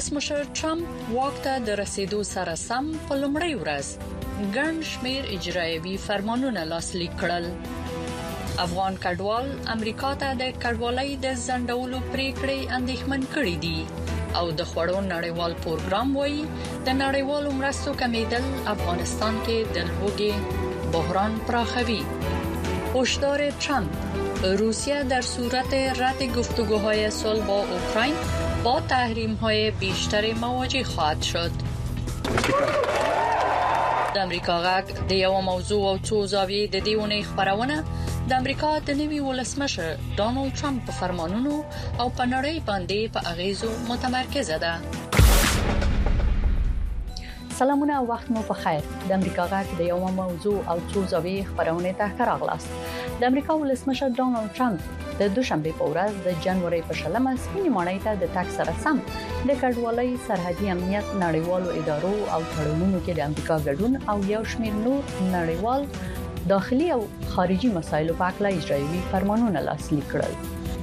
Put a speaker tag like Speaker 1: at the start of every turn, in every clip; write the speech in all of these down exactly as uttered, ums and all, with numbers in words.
Speaker 1: ولسمشر ټرمپ واک ته د رسیدو سره سم په لومړۍ ورځ ګڼ شمېر اجرایوي فرمانونه لاسلیک کړل. افغان کډوال امریکا ته د کډوالۍ د ځنډولو پریکړې اندېښمن کړې دي او د خوړو نړیوال پروګرام وایي د نړیوالو مرستو کمیدل افغانستان کې د لوږې بحران پراخوي. هشدار ترامپ: روسیه در صورت رد گفتگوهای صلح با اوکراین با تحریم‌های بیشتر مواجه خواهد شد. د امریکا غږ د یو موضوع او څو زاویې د دیونه خبرونه د امریکا د نوي ولسمشر ډونالد ټرمپ په فرمانونو او په نړۍ باندې په اغیزو متمرکزه ده. سلامونه او وخت مو په خیر. د امریکا غږ د یو موضوع او څو زاویې خبرونه ته راغلاست. د امریکا ولسمشر ډونالد ټرمپ د دوشنبه په ورځ د جنوري په شلمه سپینې ماڼۍ ته د تک سره سم د کډوالۍ سرحدي امنیت نړیوالو ادارو او تړونونو کې د امریکا ګډون او یو شمېر نور نړیوال داخلي او خارجي مسایلو په اړه اجرایوي فرمانونه لاسلیک کړل.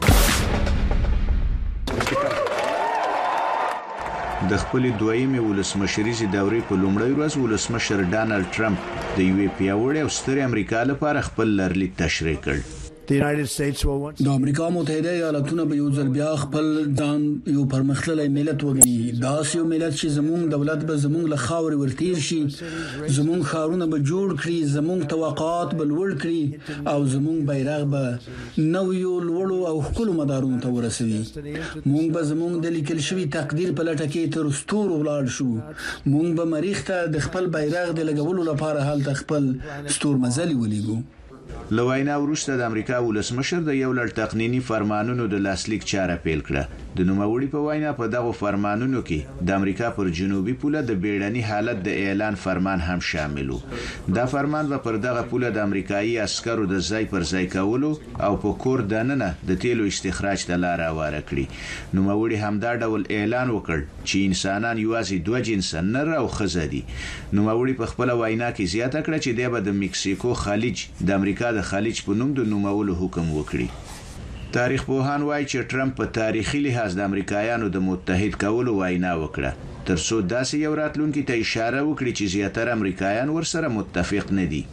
Speaker 2: د خپل دویمه ولسمشریزي دورې په لومړۍ ورځ ولسمشر ډانلډ ټرمپ د یو پیاوړي او ستر امریکا لپاره خپل لرلید تشریح کړ.
Speaker 3: د امریکا متحده ایالاتونه به یو ځل بیا خپل ځان یو پرمختللی ملت وګڼي. دا یو ملت چې زموږ دولت به زموږ له خاورې ورتیر شي، زموږ خاورونه به جوړ کړي، زموږ توقعات به لوړ کړي او زموږ بیرغ به نویو لوړو او خپل مدارونو ته ورسوي. موږ به زموږ د لیکل شوی تقدیر په لټه کې تر ستورو ولاړ شو. موږ به مریخ ته د خپل بیرغ د لګولو لپاره هلته خپل ستور مزلي ولېګو.
Speaker 2: لوینا وروسته د امریکا ولسمشر د یو لړ تقنینی فرمانونو د لاسلیک چاره پیل کړه. د نوموړي په وینا په دغه فرمانونو کې د امریکا پر جنوبي پوله د بیړني حالت د اعلان فرمان هم شامل و. دا فرمان به پر دغه پوله د امریکایي عسکرو د ځای پر ځای کولو او په کور دننه د تیلو استخراج ته لار هواره کړي. نوموړي هم دا ډول اعلان وکړ چې انسانان یوازې دوه جنس نر او ښځه دي. نوموړي په خپل وینا کې زیاته کړه چې د به د میکسیکو خلیج د امریکا د خلیج په نوم د نومولو حکم وکړي. تاریخ پوهان وایي چې ټرمپ په تاریخي لحاظ د امریکایانو د متحد کولو وینا وکړه ترڅو داسې یو راتلونکي ته اشاره وکړي چې زیاتره امریکایان ورسره متفق نه دي.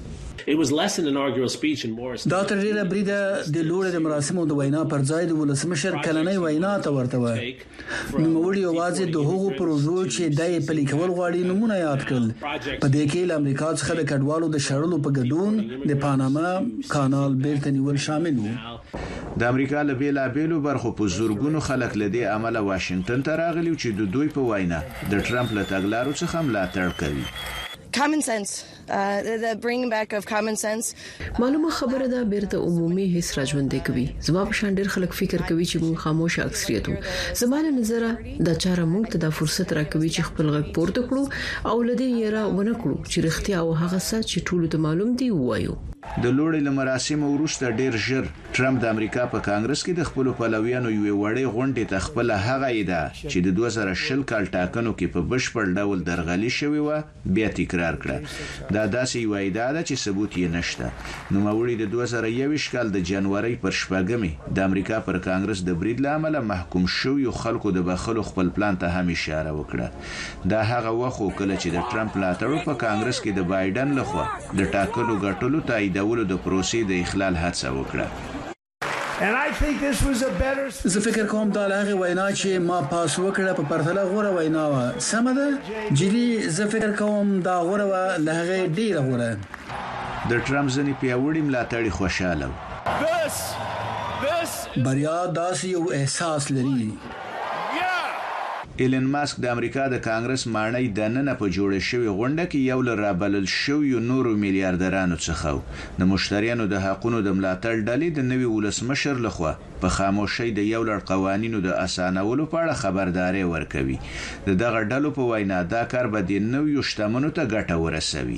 Speaker 3: دا تر ډیره بریده د لوړ د مراسمو د وینا پر ځای د ولسمشر کلنۍ وینا ته ورته و. نوموړي یوازې د هغو پروژو چې دای په لیکول غواړي نمونه یاد کړل. په دې کې له امریکا څخه د کډوالو د شړلو په ګډون د پاناما کانال بیرته نیول شامل وو.
Speaker 2: د امریکا له بیلابېلو برخو په زورګونو خلک له دې عمله واشنگټن ته راغلي چې د دوی په وینا د ټرمپ له تګلارو څخه ملاتړ کوي.
Speaker 4: Common sense, uh, the, the bringing back of common sense.
Speaker 5: معلومه خبره ده بیرته عمومي حس راځوندې کوي. زما په شان ډېر خلک فکر کوي چې موږ خاموش اکثریت وو. زمانه نظر د چاره موږ ته د فرصت راکوي چې خپل غږ پورته کړو او لدی یې را ونه کړو چې رښتیا او هغه څه چې ټول ته معلوم دی وایو.
Speaker 2: د لوړې له مراسمو وروسته ډیر ژر ټرمپ د امریکا په کانګرس کې د خپل پلویانو یو وړې غونډې ته خپل هغه ایده چې د دوه زره شل کال ټاکنو کې په بشپړ ډول درغلي شوی و بیا تکرار کړه. دا داسې یو ایده ده چې ثبوت یې نشته. نوموړي د دوه زره یو کال د جنوري پر شپږمې د امریکا پر کانګرس د برید لامل محکوم شوی خلکو د بخلو خپل پلان ته هم اشاره وکړه. دا هغه وخت کله چې د ټرمپ لاتړو په کانګرس کې د بایدن لخوا د ټاکنو ګټلو ته دولو د پروسې د اخلال هڅه وکړه.
Speaker 3: زه فکر کوم دا هغه وینا چې ما پاس وکړه په پرتله غوړه وینا و. سم ده جدي زه فکر کوم دا غوړه و لهغه ډیره غوړه.
Speaker 2: د ټرمپ ځنی پیاوړي ملاتړي خوشاله
Speaker 3: بریا داسې یو احساس لري.
Speaker 2: ایلن ماسک د امریکا د کانګرس ماڼۍ د نن په جوړ شوی غونډه کې یو لر رابلل شوی نورو میلیارډرانو څخه د مشتریانو د حقوقو د ملاتړ ډلې د نوي ولسمشر لخوا په خاموشۍ د یو لړ قوانینو د اسانولو په اړه خبرداري ورکوي. د دغه ډلو په وینا دا کار به د نویو شتمنو ته ګټه ورسوي.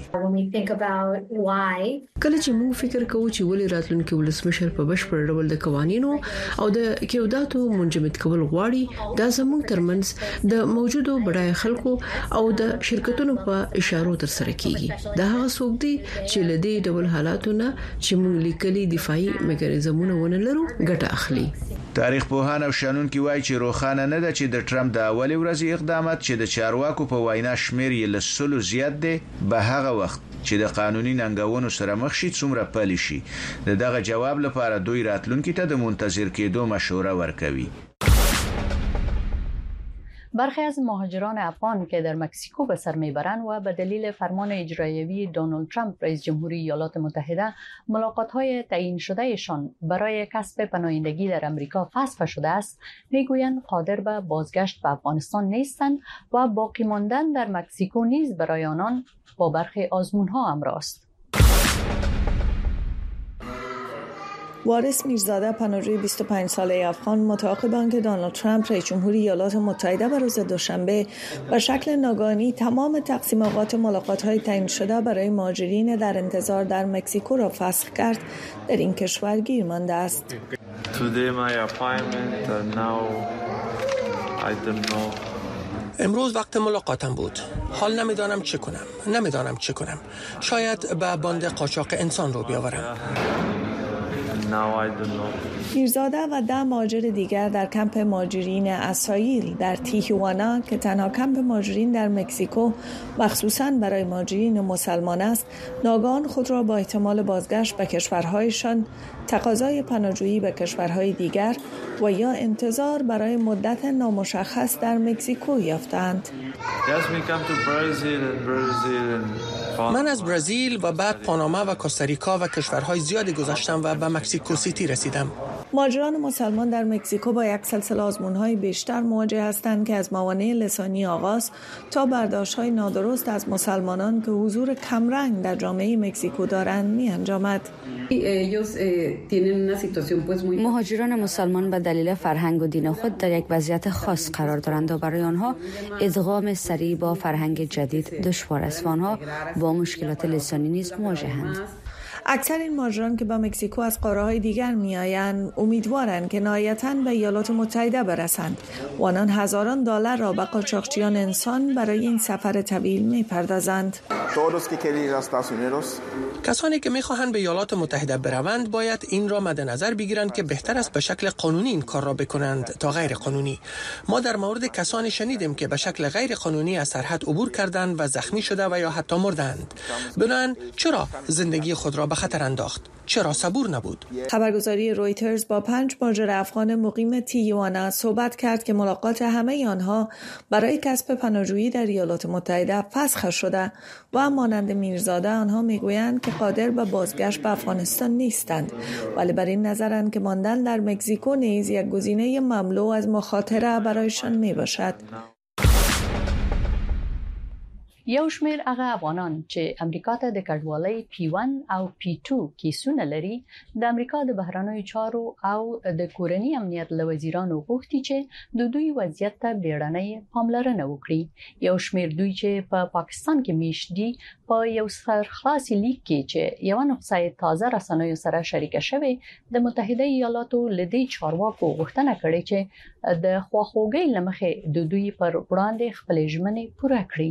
Speaker 5: کله چې موږ فکر کوو چې ولې راتلونکي ولسمشر په بشپړ ډول د قوانینو او د کېوداتو منجمد کول غواړي، دا زموږ ترمنځ د موجودو بډای خلکو او د شرکتونو په اشارو تر سره کیږي دا هغه څوک دي چې لدی ډول حالاتونه چې موږ لیکلي دفاعي میکانیزمونه ونه لرو ګټه اخلي.
Speaker 2: تاریخ پوهان او شنونکي وایي چې روخانه نه ده چې د ټرمپ د اولي ورځې اقدامات چې د چارواکو په وینا شمیر یې لسلو زیات دي به هغه وخت چې د قانوني ننګونو سره مخ شي څومره پلي شي. دغه جواب لپاره دوی راتلونکي ته د منتظر کېدو مشوره ورکوي.
Speaker 1: برخی از مهاجران افغان که در مکزیکو به سر میبرند و به دلیل فرمان اجرایی دونالد ترامپ رئیس جمهوری ایالات متحده ملاقات‌های تعیین شدهشان برای کسب پناهندگی در امریکا فسخ شده است، میگویند قادر به بازگشت به افغانستان نیستند و باقی ماندن در مکزیکو نیز برای آنان با برخی آزمون‌ها همراه است.
Speaker 6: وارث میرزاده پناهجوی بیست و پنج ساله افغان متعاقب آنکه دونالد ترامپ رئیس جمهوری ایالات متحده به روز دوشنبه به شکل ناگهانی تمام تقسیم اوقات ملاقات‌های تعیین شده برای مهاجرین در انتظار در مکزیکو را فسخ کرد، در این کشور گیر مانده است.
Speaker 7: امروز وقت ملاقاتم بود. حال نمیدانم چه کنم. نمیدانم چه کنم. شاید به باند قاچاق انسان رو بیاورم.
Speaker 6: میرزاده و ده مهاجر دیگر در کمپ مهاجرین اسرائیل در تیهوانا که تنها کمپ مهاجرین در مکزیکو مخصوصاً برای مهاجرین مسلمان است، ناگهان خود را با احتمال بازگشت به کشورهایشان، تقاضای پناهجویی به کشورهای دیگر و یا انتظار برای مدت نامشخص در مکزیکو یافتند.
Speaker 7: من از برزیل و بعد پاناما و کوستاریکا و کشورهای زیادی گذشتم و به مکزیکو سیتی رسیدم.
Speaker 6: مهاجران مسلمان در مکزیکو با یک سلسله آزمون‌های بیشتر مواجه هستند که از موانع لسانی آغاز تا برداشت‌های نادرست از مسلمانان که حضور کمرنگ در جامعه مکزیکو دارند می‌انجامد.
Speaker 8: مهاجران مسلمان به دلیل فرهنگ و دین خود در یک وضعیت خاص قرار دارند و برای آنها ادغام سریع با فرهنگ جدید دشوار است و آنها با مشکلات لسانی نیز مواجه‌اند.
Speaker 6: اکثر این مهاجران که به مکزیکو از قاره‌های دیگر میآیند امیدوارند که نهایتاً به ایالات متحده برسند و آنان هزاران دلار را به قاچاقچیان انسان برای این سفر طویل می‌پردازند.
Speaker 7: کسانی که می‌خواهند به ایالات متحده بروند باید این را مد نظر بگیرند که بهتر است به شکل قانونی این کار را بکنند تا غیر قانونی. ما در مورد کسانی شنیدیم که به شکل غیر قانونی از سرحد عبور کردند و زخمی شده و یا حتی مردند. بنابراین چرا زندگی خود را به خطر انداخت؟ چرا صبور نبود؟
Speaker 6: خبرگزاری رویترز با پنج مهاجر افغان مقیم تیهوانا صحبت کرد که ملاقات همه آنها برای کسب پناهجویی در ایالات متحده فسخ شده و مانند میرزاده آنها میگویند که قادر به بازگشت به افغانستان نیستند، ولی بر این نظرند که ماندن در مکزیکو نیز یک گزینه مملو از مخاطره برایشان میباشد.
Speaker 1: یو شمیر هغه افغانان چې امریکا ته د کډوالۍ پی یک او پی دو کیسونه لري د امریکا د بهرنیو چارو او د کورنۍ امنیت له وزیرانو غوښتي چې د دوی وضعیت ته بیړنۍ پاملرنه وکړي. یو شمیر دوی چې په پا پاکستان کې میشت دي په یو سرخلاصي لیک کې چې یو نقصه تازه رسنیو سره شریک شوی د متحده ایالاتو لدی چارواکو غوښتنه کړې چې د خواخوږۍ لمخې د دوی پر وړاندې خپل ژمنې پوره کړي.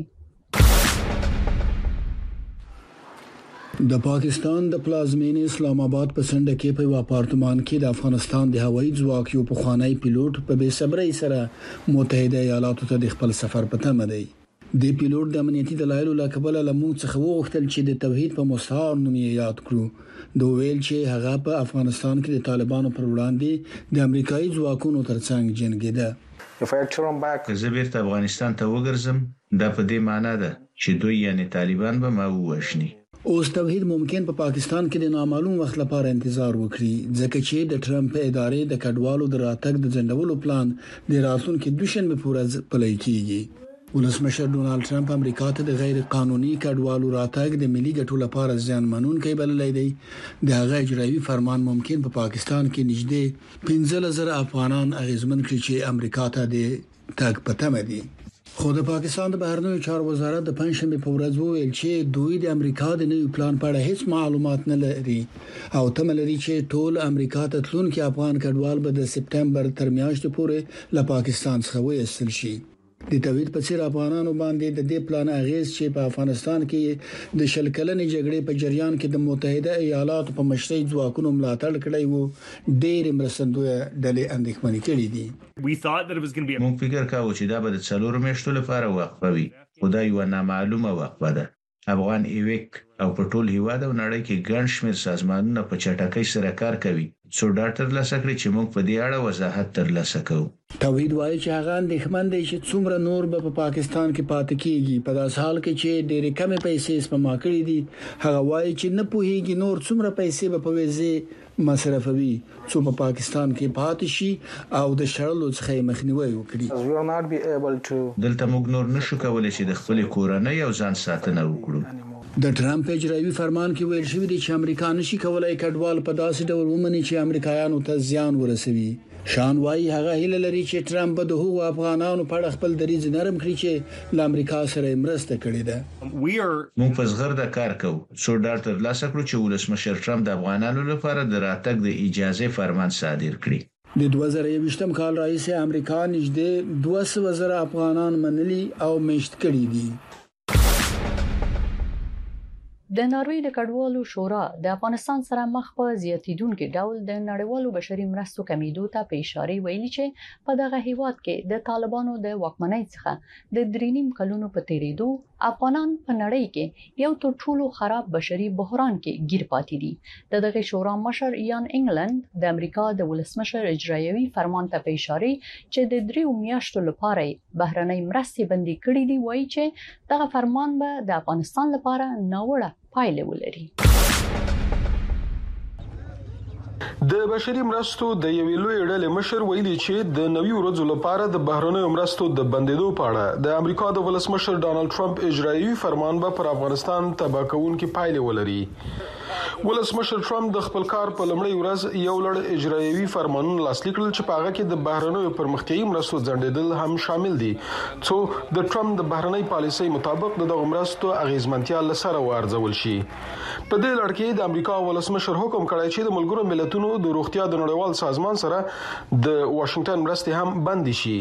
Speaker 3: د پاکستان د پلازمینې اسلام آباد په سنډه کې په اپارتمان کې د افغانستان د هوایي ځواک یو پخوانی پیلوټ په بے صبرۍ سره متحده ایالاتو ته د خپل سفر په تمه دی. د پیلوټ د امنیتي دلایلو لکبل لمون څخه وغوښتل چې د توحید په مستعار نوم یاد کړو. دوی ویل چې هغه په افغانستان کې د طالبانو پر وړاندې د امریکایي ځواکونو ترڅنګ جنګیده.
Speaker 2: زه بیرته افغانستان ته وګرځم دا په دې معنی ده چې دوی یعنی طالبان به ما ووښني.
Speaker 3: اوس توحید ممکن په پا پاکستان کې د نامعلوم وخت لپاره انتظار وکړي ځکه چې د ټرمپ ادارې د کډوالو د راتګ د ځنډولو پلان د راتلونکي دوشنبه پورې پلی کیږي. ولسمشر ډونالد ترامپ امریکا ته د غیر قانوني کډوالو راتګ د ملي ګټو لپاره ځان منونکی بللی دی. د هغه اجرایي فرمان ممکن په پا پاکستان کې نږدې پنځه زره افغانان اغیزمن کړي چې امریکا ته د تګ په تمه دي. خو د پاکستان د بهرنیو چارو وزارت د پنځشنبه په ورځ وویل چې دوی د امریکا د نوي پلان په اړه هیڅ معلومات نه لري او تمه لري چې ټول امریکا ته تلونکي افغان کډوال به د سپټمبر تر میاشتې پورې له پاکستان څخه وایستل شي. د توحید په څیر افغانانو باندې د دې پلان اغیز چې په افغانستان کې د شل کلنې جګړې په جریان کې د متحده ایالاتو په مشرۍ ځواکونو ملاتړ کړی وو ډېر مرستندوی ډلې اندېښمنې کړې دي.
Speaker 2: موږ فکر کاوه چې دا به د څلور میاشتو لپاره وقفه وي، خو دا یو نامعلومه وقفه ده. افغان ایویک او په ټول هیواد او نړۍ کې ګڼ شمېر سازمانونه په چټکۍ سره کار کوي څو ډاټ ترلاسه کړي چې موږ په دې اړه وضاحت ترلاسه کوو.
Speaker 3: توحید وایي چې هغه اندېښمن دی چې څومره نور به په پا پاکستان کې پاتې کیږي په داس حال کې چې ډېرې کمې پیسې سپما کړې دي. هغه وایي چې نه پوهیږي نور څومره پیسې به په ویزه مصرفوي څو په پا پاکستان کې پاتې شي او د شړلو څخه مخنیوي وکړي.
Speaker 2: دلته موږ نور نشو کولای چې د خپل کورنۍ او ځان ساتنه وکړو.
Speaker 3: د ټرمپ اجرایوي فرمان کې ویل شوی دی چې امریکا نشي کولای کډوال په داسې ډول ومني چې امریکایانو ته زیان ورسوي. شان وايي هغه هیله لري چې ټرمپ به د هغو افغانانو په اړه خپل دریځ نرم کړي چې له امریکا سره مرسته کړې ده.
Speaker 2: موږ په زغرده کار کوو څو ډاټ ترلاسه کړو چې ولسمشر ټرمپ د افغانانو لپاره د راتګ د اجازه فرمان صادر کړي.
Speaker 3: د دوه زره یوویشتم کال رئیس امریکا نږدې دوه سوه زره افغانان منلي او میشت کړي دي.
Speaker 1: د ناروې د کډوالو شورا د افغانستان سره مخ په زیاتیدونکو ډول د نړیوالو بشري مرستو کمیدو ته په اشاره ویلي چې په دغه هیواد کې د طالبانو د واکمنۍ څخه د درینیم کلونو په تیریدو افغانان په نړۍ کې یو تر ټولو خراب بشري بحران کې گیر پاتې دي. د دغه شورا مشر ایان انګلند د امریکا د ولسمشر اجرایوي فرمان ته په اشاره چې د دریو میاشتو لپاره بهرنۍ مرستې بندي کړې دي وایي چې دغه فرمان به د افغانستان لپاره ناوړه پایله ولري.
Speaker 9: د بشري مرستو د یوې لوی ډلې مشر ویلي چې د نوي ورځو لپاره د بهرنیو مرستو د بندیدو په اړه د امریکا د ولسمشر ډانلډ ټرمپ اجرایوي فرمان به پر افغانستان تباه کوونکې پایله ولري. ولسمشر ټرمپ د خپل کار په لومړۍ ورځ یو لړ اجرایوي فرمانونه لاسلیک کړل چې په هغه کې د بهرنیو پرمختیایي مرستو ځنډیدل هم شامل دي څو د ټرمپ د بهرنۍ پالیسۍ مطابق د دغه مرستو اغیزمنتیا لسره وارزول شي. په دې لړ کې د امریکا ولسمشر حکم کړی چې د ملګرو ملتونو د روغتیا د نړیوال سازمان سره د واشنگټن مرستې هم بند شي.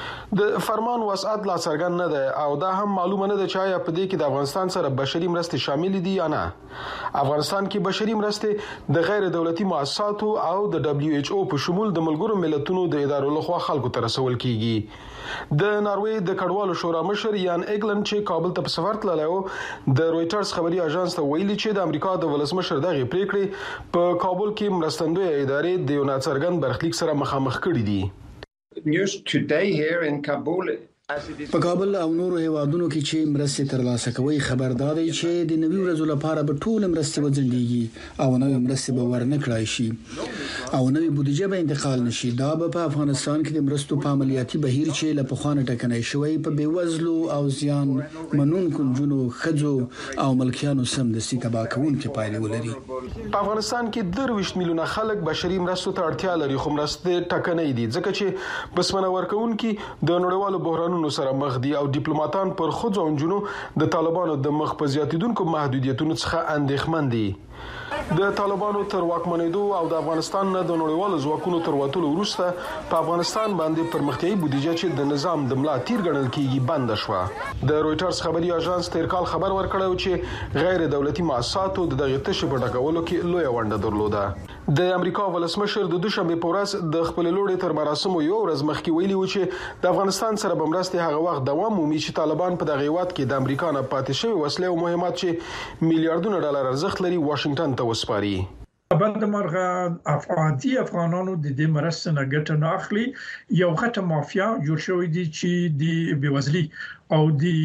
Speaker 9: د فرمان وسعت لا څرګند نه ده او دا هم معلومه نه ده چې آیا په دې کې د افغانستان سره بشري مرستې شامل دي یا نه. افغانستان کې بشري مرستې د غیر دولتي مؤسساتو او د دبليو ایچ او په شمول د ملګرو ملتونو د ادارو لخوا خلکو ته رسول کیږي. د ناروې د کډوالو شورا مشر یان ایګلند چې کابل ته په سفر تللی و د رويټرز خبري اژانس ته ویلي چې د امریکا د ولسمشر دغه پریکړې په کابل کې مرستندوی ادارې د یو ناڅرګند برخلیک سره مخامخ کړي دي.
Speaker 10: News today here in Kabul
Speaker 3: په کابل او نورو هیوادونو کې چې مرستې ترلاسه کوي خبردار دي چې د نوي ورځو لپاره به ټول مرستې وځنډيږي او نوې مرستې به ورنکړای شي او نوې بودیجه به انتقال نشي. دا به په افغانستان کې د مرستو په عملیاتي بهیر چې له پخوانه ټکنۍ شوی په بیوزلو او زیان منونکو جنو خځو او ملکیانو سم د سي تبا کوونکې پایلې ولري.
Speaker 9: په افغانستان کې درویشت میلیونه خلک بشري مرستو ته اړتیا لري خو مرستې ټکنۍ دي ځکه چې بسمنه ورکوونکې د نړیوالو بحرانونو سره مخ دي او ډیپلوماټان پر خځو او جنو د طالبانو د مخ په زیاتیدونکو محدودیتونو څخه اندېښمن دي. د طالبانو تر واکمنېدو او د افغانستان نه د نړیوالو ځواکونو تر وټولو وروسته په افغانستان باندې پرمختیایي بودیجه چې د نظام د ملا تیر ګڼل کیږي بند شوه. د رويټرز خبري اژانس تیر کال خبر ورکړی چې غیر دولتي مؤسساتو دغه تشې په ډکولو کې لوی ونډه درلوده. د امریکا ولسمشر د دوشنبه په ورځ د خپل لوړې تر مراسمو یو ورځ مخکې ویلي و چې د افغانستان سره به مرستې هغه وخت دوام مومي چې طالبان په دغه هیواد کې د امریکا نه پاتې شوی وسلې او مهمات چې میلیارډونه ډالر ارزښت لري واشنگټن ته وسپاري.
Speaker 11: بند مرغه افغاني افغانانو د دې مرستې نه ګټه نه اخلي. یو غټه مافیا جوړ شوې دي چې د بیوزلي او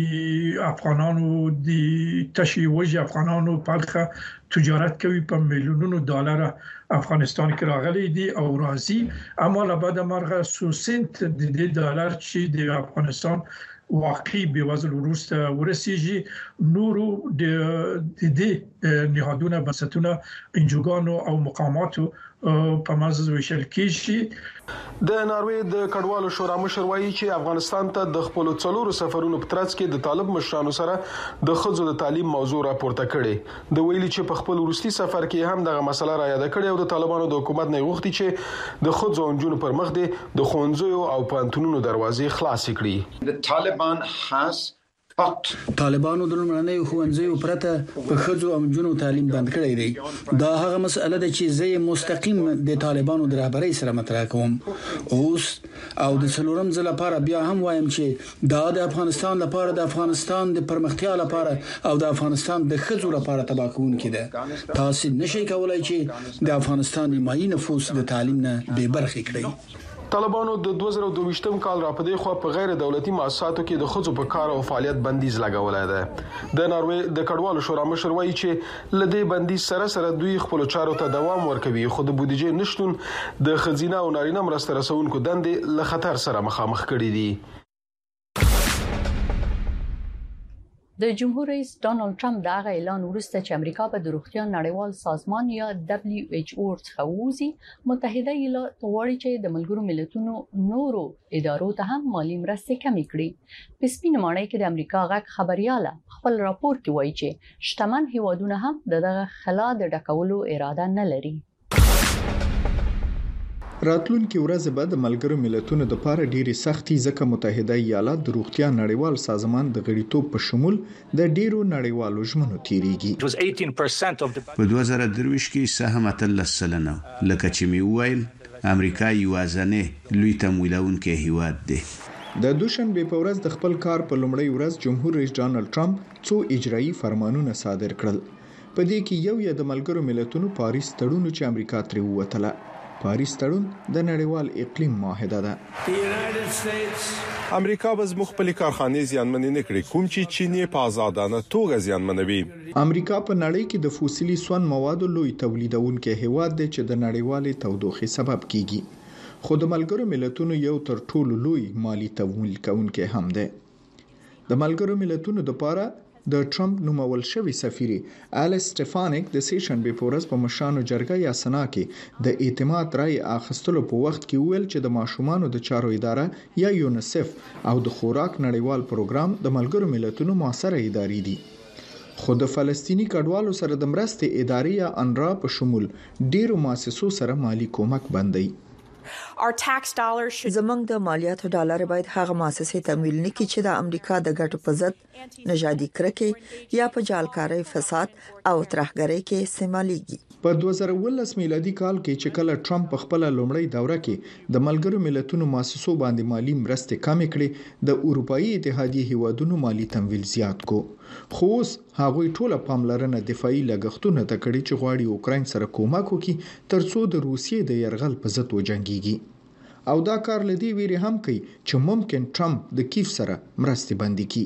Speaker 11: د افغانانو د تشي وجه افغانانو په تجارت کوي په میلیونونو ډالر افغانستان کې راغلي دي او راځي اما له بعد مرغه سو سنت د دې ډالر چې د افغانستان واقعي بیوزل وروسته ورسیږي نورو د دې نهادونه بنسټونه انجوګانو او مقاماتو په مازه وشل کیږي.
Speaker 9: د ناروې د کډوالو شورا مشر وایي چې افغانستان ته د خپل څلورو سفرونو په ترڅ کې د طالب مشرانو سره د خځو د تعلیم موضوع راپورته کړي. د ویلي چې په خپل ورستي سفر کې هم دغه مسله را یاد کړې او د طالبانو د حکومت نه غوښتي چې د خځو او نجونو پر مخ د خوندزو او پانتونونو دروازې خلاص کړي.
Speaker 10: The Taliban has
Speaker 3: طالبانو د لومړنۍ ښوونځیو پرته په خځو او نجونو تعلیم بند کړی دی. دا هغه مسله ده چې زه مستقیم د طالبانو د رهبرۍ سره مطرح کوم. اوس او د څلورم ځل لپاره بیا هم وایم چې دا د افغانستان لپاره د افغانستان د پرمختیا لپاره او د افغانستان د خځو لپاره تباہ کوونکی ده. تاسو نشئ کولای چې د افغانستان نیمایي نفوس د تعلیم نه بې برخې کړئ.
Speaker 9: طالبانو د دوه زره دوه ویشتم کال را پدې خو په غیر دولتي مؤسساتو کې د خځو په کار او فعالیت بندیز لګولای دی. د ناروې د کډوالو شورا مشر وایي چې لدې بندیز سره سره دوی خپل چارو ته دوام ورکوي خو د بودیجې نشټون د خزینه او نارینه مرسته رسونکو دندې له خطر سره مخامخ کړي دي.
Speaker 1: د جمهور رئیس ډانلډ ټرمپ د هغه اعلان وروسته چې امریکا به د روغتیا نړیوال سازمان یا دبليو ایچ او څخه ووځي، متحده ایالات غواړي چې د ملګرو ملتونو نورو ادارو ته هم مالی مرستې کمې کړي. په سپینه ماڼۍ کې د امریکا غږ خبرياله خپل راپور کې وایي چې شتمن هیوادونه هم دغه خلا د ډکولو اراده نه لري.
Speaker 12: راتلونکي ورځ به د ملګرو ملتونو د لپاره ډېری سختي ځکه متحده ایالات د روغتیا نړیوال سازمان د غړیتوب په شمول د ډیرو نړیوالو ژمنو تیریږي.
Speaker 2: په دوه زره درویشت کې سهم اتلس سلنه لکه چې می ویل امریکا یوازنه لوی تمویلونکي هیواد دی.
Speaker 12: د دوشنبه په ورځ د خپل کار په لومړی ورځ جمهور رئیس ډانلډ ټرمپ څو اجرایي فرمانونه صادر کړل. په دې کې یو یې د ملګرو ملتونو پاریس تړون چې امریکا ترې ووتله. پاریس تړون د نړیوال اقلیم معاهده ده.
Speaker 13: امریکا به زموږ خپل کارخانې زیانمنې نه کړي کوم چې چین په آزادانه توګه زیانمنوي.
Speaker 12: امریکا په نړۍ کې د فوسیلي سون موادو لوی تولیدونکي هیواد دی چې د نړیوالې تودوخې سبب کیږي. خو د ملګرو ملتونو یو تر ټولو لوی مالی تمویل کوونکی هم دی. د ملګرو ملتونو لپاره د ټرمپ نومول شوی سفیر الیس سټيفانیک د سیشنبه په ورځ په مشانو جرګه یا سنا کې د اعتماد رائے اخیستلو په وخت کې ویل چې د ماشومانو د چارو اداره یا یونیسف او د خوراک نړیوال پروګرام د ملګرو ملتونو موثره ادارې دي. خو د فلسطینی کډوالو سره د مرستې ادارې یا انرا په شمول ډیرو مؤسسو سره مالی کومک بندي.
Speaker 14: زمونږ د مالیاتو ډالر باید هغه مؤسسې تمویل نکړي چې د امریکا د ګټو په ضد نژادي کرکې یا په جعلکارۍ فساد او ترهګرۍ کې استعمالېږي.
Speaker 12: په دوه زره ولس میلادي کال کې چې کله ټرمپ په خپل لومړی دوره کې د ملګرو ملتونو مؤسسو باندې مالی مرستې کمې کړې، د اروپאי اتحادیې هیوادونو مالی تمویل زیات کو. خو اوس هغوی ټوله پاملرنه دفاعي لګښتونه ته کړي چې غواړي اوکراین سره کومک وکړي ترڅو د روسیې د یرغل په ضد وجنګيږي. او دا کار لدی ویری هم کوي چې ممکن ټرمپ د کیف سره مرستې بندي کړي.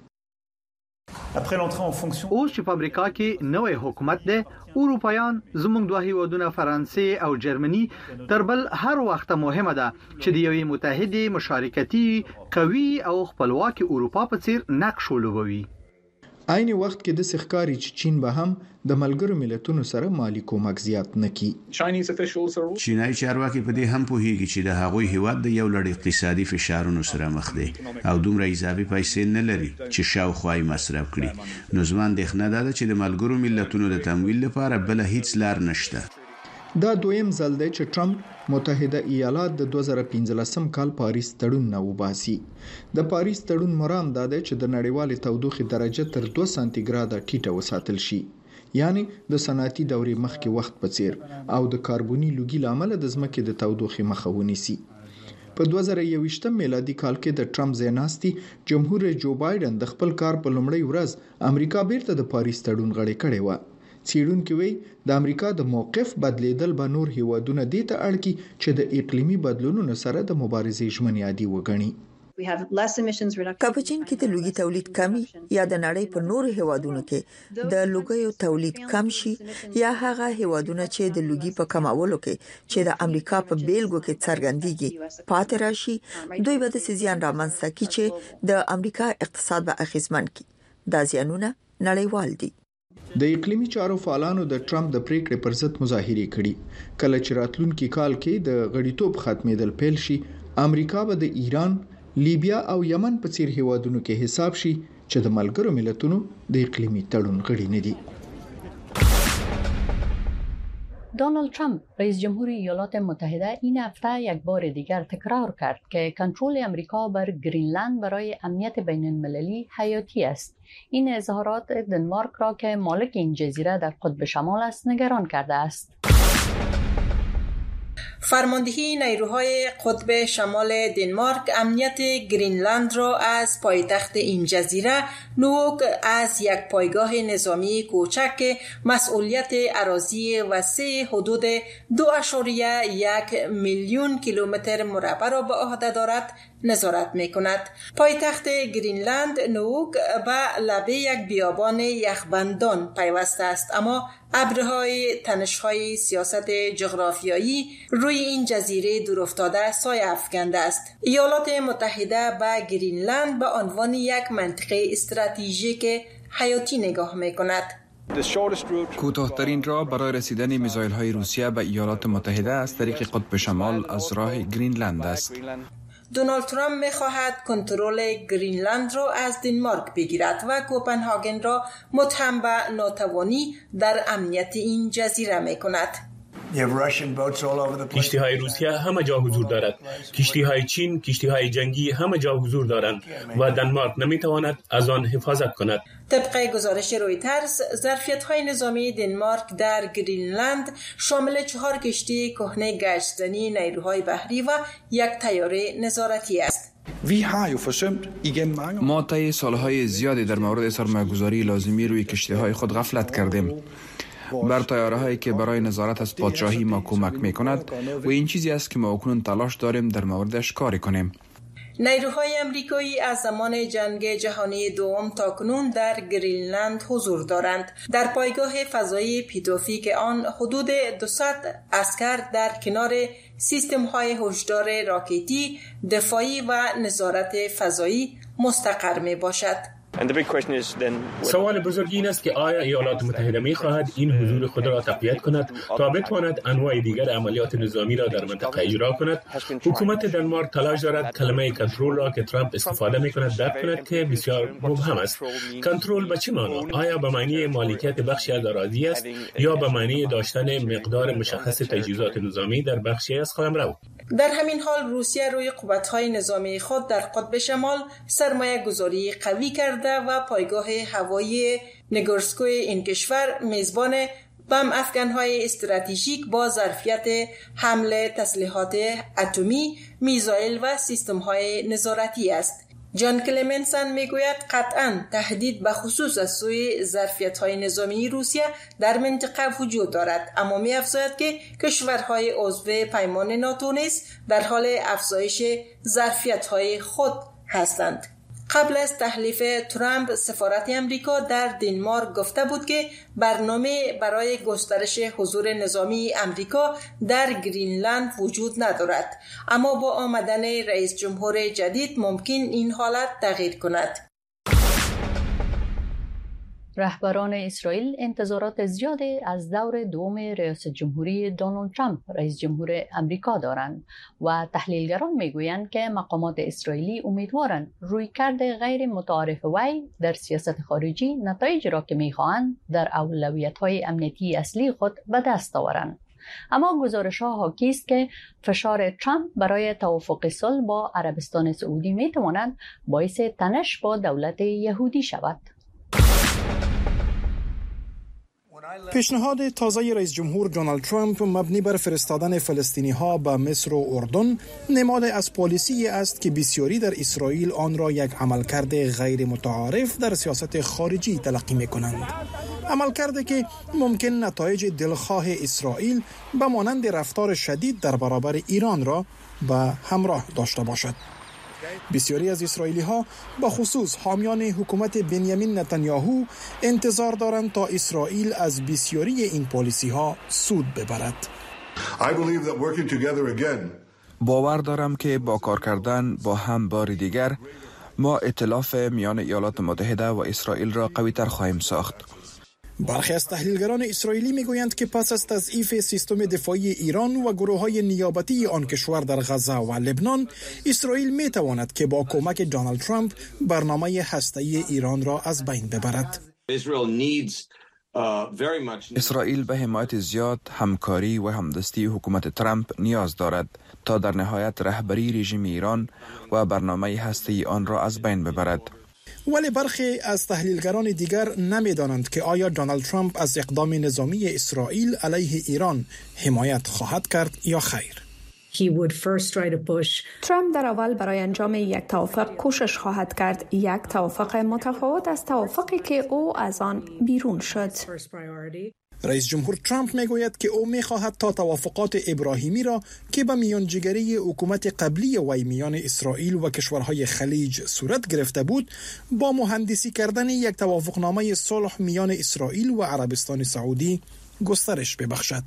Speaker 15: اوس چې په امریکا کې نوې حکومت ده، اروپایان زموږ دوه هیوادونه فرانسې او جرمني تر بل هر وخت مهمه ده چې د یوې متحده مشارکتي قوي او خپلواکي اروپا په څیر نقش ولوبوي.
Speaker 12: عین وخت کې د سخکاري چې چین به هم د ملګرو ملتونو سره مالی کومک زیات نکي.
Speaker 2: چینایي چارواکي په دې هم پوهیږي چې د هغوی هیواد د یو لړ اقتصادي فشارونو سره مخ دی او دومره اضافي پیسې نه لري چې شاوخوای مصرف کړي. نو زموږ د خنه ده چې د ملګرو ملتونو د تمویل لپاره بل هیڅ لار نشته.
Speaker 12: دا دویم ځل دی چې ټرمپ متحده ایالات د دوه زره پنځلسم کال پاریس تړون نه وباسي. د پاریس تړون مرام دا دی چې د نړیوال تودوخې درجه تر دوه سانتي ګراده ټیټه وساتل شي، یعنی د صنعتي دورې مخکې وخت په څیر، او د کاربوني لوګي لامل د ځمکې د تودوخې مخه ونیسي. په دوه زره یوویشتم میلادي کال کې د ټرمپ ځایناستي جمهور رئیس جو بایدن د خپل کار په لومړی ورځ امریکا بیرته د پاریس تړون غړی کړی و. څېړونکي وایي د امریکا د موقف بدلیدل به نور هیوادونه دې ته اړ کړي چې د اقلیمي بدلونونو سره د مبارزې ژمنې عادي وګڼي.
Speaker 14: که په چین کې د لوګي تولید کمی یا د نړۍ په نورو هیوادونو کې د لوګیو تولید کم شي، یا هغه هیوادونه چې د لوګي په کمولو کې چې د امریکا په بیلګو کې څرګندېږي پاتې راشي، دوی به د زیان رامنځته کړي چې د امریکا اقتصاد به اغیزمن کړي. دا زیانونه نړیوال دي.
Speaker 12: د اقلیمي چارو فعالانو د ټرمپ د پریکړې پر ضد مظاهره کړې. کله چې راتلونکي کال کې د غړیتوب ختمېدل پیل شي، امریکا به د ایران، لیبیا او یمن په څیر هیوادونو کې حساب شي چې د ملګرو ملتونو د اقلیمي تړون غړي نه دي.
Speaker 1: دونالد ترامپ رئیس جمهور ایالات متحده این هفته یک بار دیگر تکرار کرد که کنترل امریکا بر گرینلند برای امنیت بین المللی حیاتی است. این اظهارات دنمارک را که مالک این جزیره در قطب شمال است نگران کرده است.
Speaker 16: فرماندهی نیروهای قطب شمال دنمارک امنیت گرینلند را از پایتخت این جزیره نوک از یک پایگاه نظامی کوچک که مسئولیت اراضی وسیع حدود دو اشاریه یک میلیون کیلومتر مربع را به عهده دارد نظارت می کند. پایتخت گرینلند نوک به لبه یک بیابان یخبندان پیوسته است، اما ابرهای تنش‌های سیاست جغرافیایی روی این جزیره دورافتاده سایه افکنده است. ایالات متحده به گرینلند به عنوان یک منطقه استراتژیک حیاتی نگاه می کند.
Speaker 17: کوتاه‌ترین راه برای رسیدن میزایل‌های روسیه به ایالات متحده از طریق قطب شمال از راه گرینلند است.
Speaker 16: دونالد ترامپ می‌خواهد کنترل گرینلند را از دنمارک بگیرد و کوپنهاگن را متهم به ناتوانی در امنیت این جزیره می‌کند.
Speaker 18: کشتی های روسیه همه جا حضور دارد. کشتی های چین، کشتی های جنگی همه جا حضور دارند و دنمارک نمیتواند از آن حفاظت کند.
Speaker 16: طبق گزارش رویترز، ظرفیت های نظامی دنمارک در گرینلند شامل چهار کشتی کهنه گشتزنی نیروهای بحری و یک طیاره نظارتی است.
Speaker 17: ما طی سالهای زیادی در مورد سرمایه‌گذاری لازمی روی کشتی‌های خود غفلت کردیم. بر طیاره‌هایی که برای نظارت از پادشاهی ما کمک می‌کند و این چیزی است که ما اکنون تلاش داریم در موردش کاری کنیم.
Speaker 16: نیروهای امریکایی از زمان جنگ جهانی دوم تاکنون در گرینلند حضور دارند. در پایگاه فضایی پیتوفیک آن حدود دویست عسکر در کنار سیستم‌های هشدار راکتی، دفاعی و نظارت فضایی مستقر می‌باشد.
Speaker 18: سوال بزرگ این است که آیا ایالات متحده می خواهد این حضور خود را تقویت کند تا بتواند انواع دیگر عملیات نظامی را در منطقه اجرا کند؟ حکومت دنمارک تلاش دارد کلمه کنترل را که ترامپ استفاده می کند درک کند که بسیار مبهم است. کنترل به چه معنا؟ آیا به معنی مالکیت بخشی از اراضی است یا به معنی داشتن مقدار مشخص تجهیزات نظامی در بخشی از قلمرو؟
Speaker 16: در همین حال روسیه روی قوت‌های نظامی خود در قطب شمال سرمایه گذاری قوی کرده و پایگاه هوایی نگورسکوی این کشور میزبان بم افکن‌های استراتژیک با ظرفیت حمل تسلیحات اتمی، میزایل و سیستم‌های نظارتی است. جان کلمنسن میگوید قطعاً تهدید به خصوص از سوی ظرفیت‌های نظامی روسیه در منطقه وجود دارد، اما می‌افزاید که کشورهای عضو پیمان ناتو نیز در حال افزایش ظرفیت‌های خود هستند. قبل از تحلیف ترامپ، سفارت امریکا در دنمارک گفته بود که برنامه برای گسترش حضور نظامی امریکا در گرینلند وجود ندارد، اما با آمدن رئیس جمهور جدید ممکن این حالت تغییر کند.
Speaker 1: رهبران اسرائیل انتظارات زیادی از دور دوم ریاست جمهوری دونالد ترامپ رئیس جمهور امریکا دارند و تحلیلگران میگویند که مقامات اسرائیلی امیدوارند رویکرد غیر متعارف وی در سیاست خارجی نتایج را که میخواهند در اولویت‌های امنیتی اصلی خود به دست آورند. اما گزارش‌ها حاکی است که فشار ترامپ برای توافق صلح با عربستان سعودی میتواند باعث تنش با دولت یهودی شود.
Speaker 19: پیشنهاد تازه رئیس جمهور دونالد ترامپ مبنی بر فرستادن فلسطینی ها به مصر و اردن نماد از پالیسی است که بسیاری در اسرائیل آن را یک عملکرد غیر متعارف در سیاست خارجی تلقی می کنند. عملکردی که ممکن نتایج دلخواه اسرائیل به مانند رفتار شدید در برابر ایران را به همراه داشته باشد. بسیاری از اسرائیلی ها به خصوص حامیان حکومت بنیامین نتانیاهو انتظار دارند تا اسرائیل از بسیاری این پالیسی ها سود ببرد.
Speaker 17: باور دارم که با کار کردن با هم بار دیگر ما ائتلاف میان ایالات متحده و اسرائیل را قوی تر خواهیم ساخت.
Speaker 19: برخی از تحلیلگران اسرائیلی میگویند که پس از تضعیف سیستم دفاعی ایران و گروه‌های نیابتی آن کشور در غزه و لبنان، اسرائیل میتواند که با کمک دونالد ترامپ برنامه هسته‌ای ایران را از بین ببرد.
Speaker 17: اسرائیل به حمایت زیاد، همکاری و همدستی حکومت ترامپ نیاز دارد تا در نهایت رهبری رژیم ایران و برنامه هسته‌ای آن را از بین ببرد.
Speaker 19: ولی برخی از تحلیلگران دیگر نمی‌دانند که آیا دونالد ترامپ از اقدام نظامی اسرائیل علیه ایران حمایت خواهد کرد یا خیر.
Speaker 6: ترامپ در اول برای انجام یک توافق کوشش خواهد کرد، یک توافق متفاوت از توافقی که او از آن بیرون شد.
Speaker 19: رئیس جمهور ترامپ میگوید که او میخواهد تا توافقات ابراهیمی را که به میانجیگری حکومت قبلی وی میان اسرائیل و کشورهای خلیج صورت گرفته بود، با مهندسی کردن یک توافقنامه صلح میان اسرائیل و عربستان سعودی گسترش ببخشد.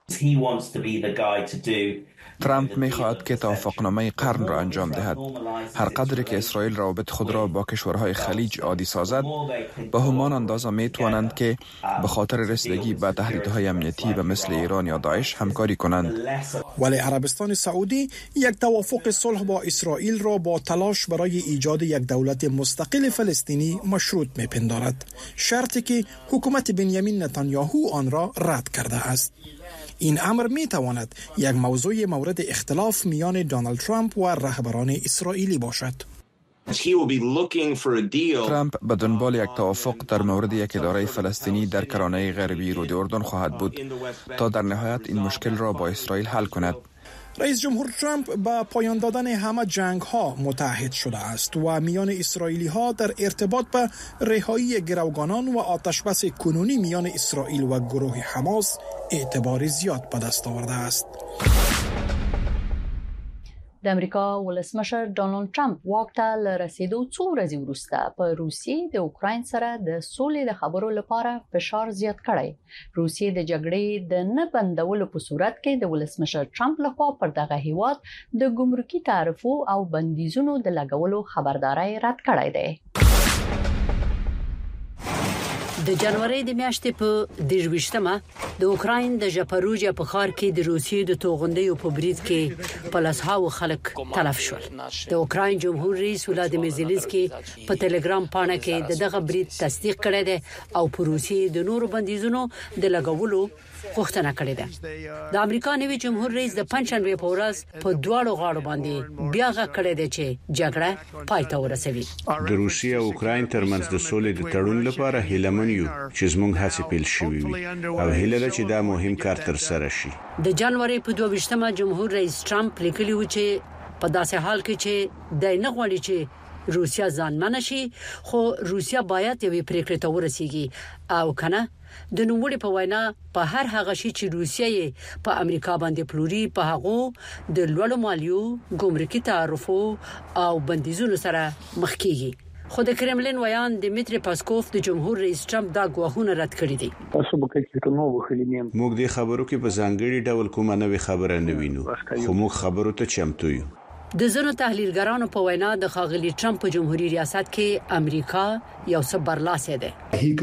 Speaker 17: ترامپ می‌خواهد که توافقنامه قرن را انجام دهد. هر قدر که اسرائیل روابط خود را با کشورهای خلیج عادی سازد، به همان اندازه می‌توانند که به خاطر رسیدگی به تهدیدهای امنیتی به مثل ایران یا داعش همکاری کنند.
Speaker 19: ولی عربستان سعودی یک توافق صلح با اسرائیل را با تلاش برای ایجاد یک دولت مستقل فلسطینی مشروط می‌پندارد، شرطی که حکومت بنیامین نتانیاهو آن را رد کرده است. این امر می تواند یک موضوع مورد اختلاف میان دونالد ترامپ و رهبران اسرائیلی باشد.
Speaker 17: ترامپ به دنبال یک توافق در مورد یک اداره فلسطینی در کرانه غربی رود اردن خواهد بود تا در نهایت این مشکل را با اسرائیل حل کند.
Speaker 19: رئیس جمهور ترامپ با پایان دادن همه جنگ ها متحد شده است و میان اسرائیلی ها در ارتباط به رهایی گروگانان و آتشبس کنونی میان اسرائیل و گروه حماس اعتبار زیاد به دست آورده است.
Speaker 1: د امریکا ولسمشر ډونالد ټرمپ واک ته لرسیدو څو ورځې وروسته په روسیې د اوکراین سره د سولې د خبرو لپاره فشار زیات کړی. روسیې د جګړې د نه بندولو په صورت کې د ولسمشر ټرمپ لخوا پر دغه هیواد د ګمرکي تعرفو او بندیزونو د لګولو خبرداري رد کړی دی.
Speaker 20: د جنوري د میاشتې په دیرويشتمه د اوکراین د ژپاروژیا په ښار کې د روسیې د توغندیو په برید کې په لاسهاو خلک تلف شول. د اوکراین جمهور رئیس ولادیمیر زيلنسکي په ټلګرام پاڼه کې دغه برید تصدیق کړی دی او په روسیې د نورو بندیزونو د لګولو غوښتنه کړې ده. د امریکا نوي جمهور رئیس د پنځشنبه په ورځ په دواړو غاړو باندې بیا غږ کړی دی چې جګړه پای ته ورسوي.
Speaker 2: د روسیې او اوکراین ترمنځ د سولې د تړون لپاره هیله من یو چې زموږ هڅې پیل شوې وي او هیله ده چې دا مهم کار تر سره شي.
Speaker 20: د جنوري په دوه جمهور رئیس ټرمپ لیکلی و چې په داسې حال کې چې د نه غواړي چې روسیا ځانمنه شي، خو روسیا باید یوې پریکړې ته ورسیږي او کنه د نوموړي په وینا په هر هغه شي چې روسیا یې په امریکا باندې پلوري په هغه د لوړو مالیو، ګمرکي تعرفو او بندیزونو سره مخ کیږي. خو د کرملین ویان دیمیتری پاسکوف د جمهور رئیس ټرمپ دا ګواهونه رد کړی دي.
Speaker 2: موږ د خبرو کې په ځانګړي ډول کومه نوې خبره نه وینو، خو موږ خبرو ته چمتو یو.
Speaker 20: د زنو تحلیلګرانو په وینا د خاغلی ټرمپ په جمهوریت ریاست کې امریکا یو څه برلاسه ده.